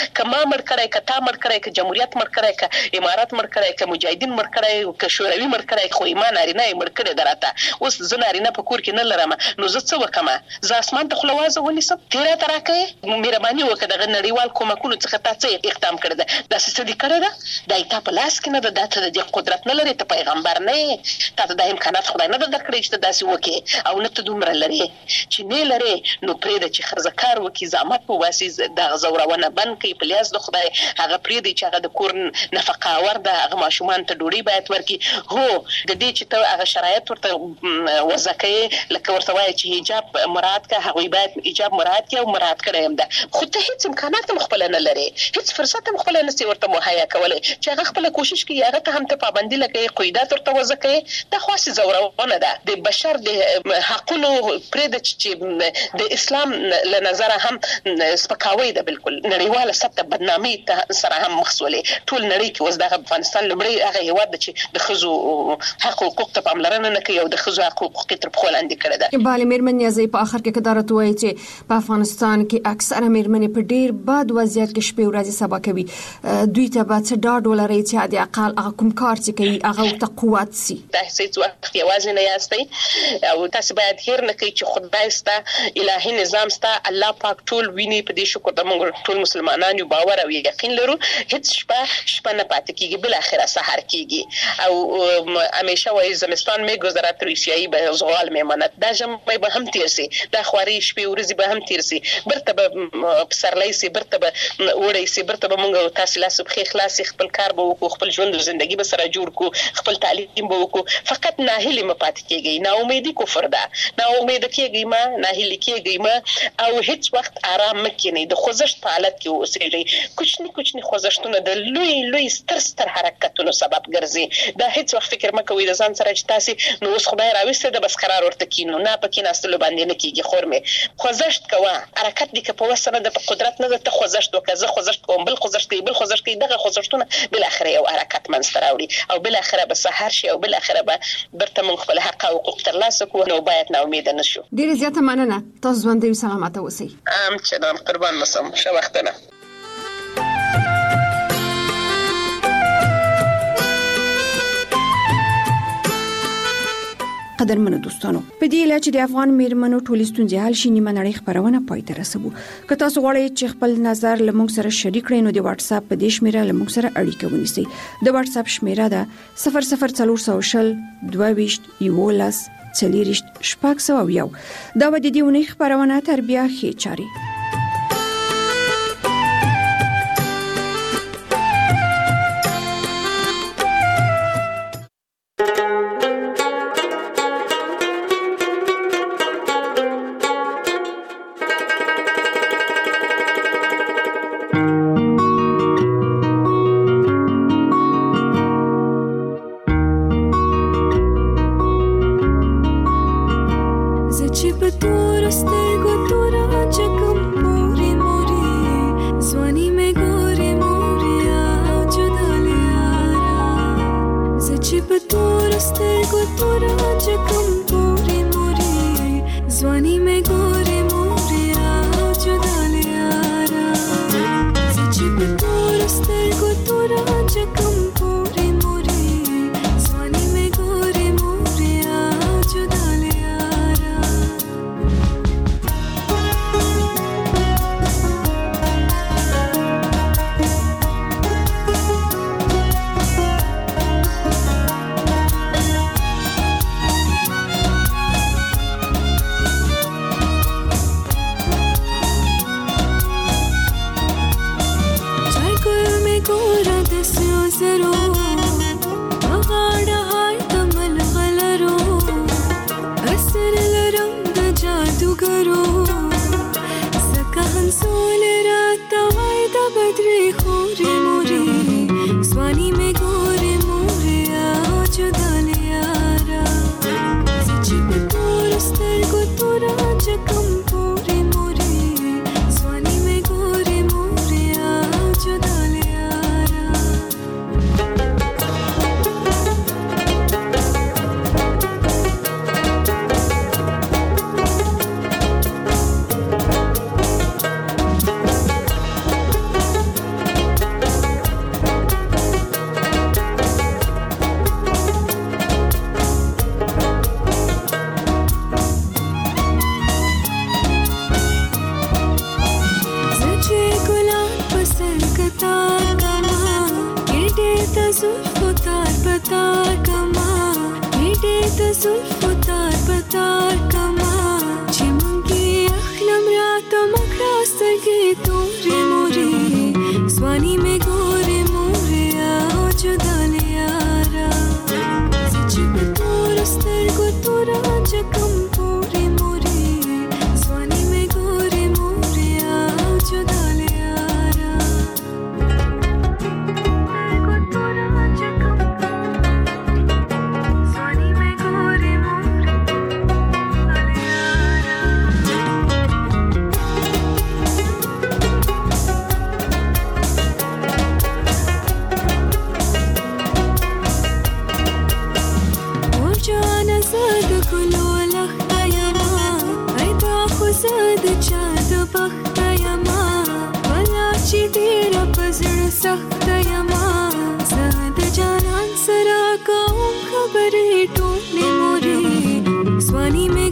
مړ کړی که تا مړ کړی که جمهوریت مړ کړی که امارات مړ کړی که مجاهدین مړ کړی که شوروي مړ کړی خو ما نارینه یې مړ کړی دراته اوس زه نارینه په کور کې نه لرم نو زه څه وکم زه اسمان ته خوله وازه ونیسم تیرا ته راکوې مهرباني وکړه دغه نړیوال کومکونو څخه تا څه اقدام کړی ده داسې څه دې کړی ده دا یې تا په لاس کې نه ده دا ته د دې قدرت نه لرې ته پیغمبر نه یې تا ته دا امکانات خدای نه ده درکړی چې ته داسې وکړې او نه ته دومره لرې چې نه لرې نو پرېږده چې ښځه کار وکړي زحمت وباسي دغه زورونه بند کړي په لیاس د خدای هغه پرېږدي چې هغه د کور نفقه آور ده هغه ماشومانو ته ډوډۍ باید ورکړي هو د دې چې ته هغه شرایط ورته وضع کوې لکه ورته وایې چې حجاب مراعات کړه هغوی باید حجاب مراعات کړي او مراعات کړی هم ده خو ته هېڅ امکانات هم خپله نه لرې هېڅ فرصت هم خپله نسې ورته مهیا کولی چې هغه خپله کوشش کوي هغه ته هم ته پابندي لګوې قیودات ورته وضع کوې دا خو هسې زورونه ده د بشر د حقونو پرېږده چې د اسلام له نظره هم سپکاوی ده بالکل نړیواله سطح بدنامي سره هم مخ سولې ټول نړۍ کې اوس دغه افغانستان لومړی هغه هېواد ده چې د ښځو حق حقوق ته پاملرنه نه کوي او د ښځو حق حقوق یې تر پښو لاندې کړی ده. بله مېرمن نیازۍ په آخر کې که دا راته ووایي چې په افغانستان کې اکثره مېرمنې په ډېر بد وضعیت کې شپې ورځې سبا کوي دوی ته به څه ډاډ ولرئ چې حد اقل هغه کوم کار چې کوي هغه ورته قوت سي. تاسو هیڅ وخت یوازې نه یاستئ او تاسو باید هېر نه کوئ چې خدای ستا الهي نظام ستا الله پاک ټول ویني په دې شکر د موږ ټول مسلمانان یو باور او یقین لرو هیڅ شپه شپه نه پاتې کېږي بالاخره سحر کېږي او همیشه وایي زمستان میگذرد روسیایی به زغال میماند دا ژمی به هم تیر سي دا خواري شپې ورځې به هم تیر سي برته به پسرلی سي برته به وړی سي برته به موږ تاسو لاس په خلاص خپل کار به وکړو خپل ژوند او ژوندۍ به سره جوړ کړو خپل تعلیم به وکړو فقط ناهیلي مه پاتې کېږئ ناامیدي کفر ده ناامیده کېږئ ما ناهیلي کېږئ ما او هیڅ وخت آرام مه کښېنئ د خوځښت په حالت کې اوسېږئ کوچني کوچني خوځښتونه د لوی لوی ستر ستر حرکتونو سبب ګرځي دا هیڅ وخت فکر مه کوئ د ځان سره چې تاسې نو اوس خدای راوستی ده بس قرار ورته کینو نه په کېناستلو باندې نه کېږي خور مې خوځښت کوه حرکت دې که په وس نه ده په قدرت نه ده ته خوځښت وکړه زه خوځښت کوم بل خوځښت کوي بل خوځښت کوي دغه خوځښتونه بالاخره یو حرکت منځته راوړي او بالاخره به سهار شي او بالاخره به برته موږ خپل حق او حقوق ترلاسه کړو نو باید ناامیده نه شو. ډېرې زیاته مننه تاسو ژوندي او سلامته اوسئ. ام چې قربان مسم ښه وختونه. قدرمنو دوستانو په دې اله چې د افغان میرمنو ټولې ستونزې حل شي نیمه نړۍ خبرونه پای ته رسوو که تاسو غواړئ چې خپل نظر له موږ سره شریک کړئ نو د واتس اپ په دې شمیره له موږ سره اړیکه ونیسئ د واتس اپ شمیره ده صفر صفر څلور سوه شل دوه ویشت یولس څلېرویشت شپږ سوه او یو دا به د دې اونۍ خبرونه تر بیا ښې چارې. زلفو تار پتار کما میډې د زلفو تار پتار کما چې مونږه اخلم راته مکړه سترګې تورې مورې ځواني مې ګورې مورې او جدا لیارا چې په تور سترګو تور چکم پورې مورې ځواني مې ګورې مورې او جدا لیارا ځواني مې ګورې مورې زاد کلو لخته یما ایدا خو زاد چا د بخته یما ولا چې ډیر پزړ سخته یما زاد جانان سره کوم خبرې ټولې مورې ځواني مې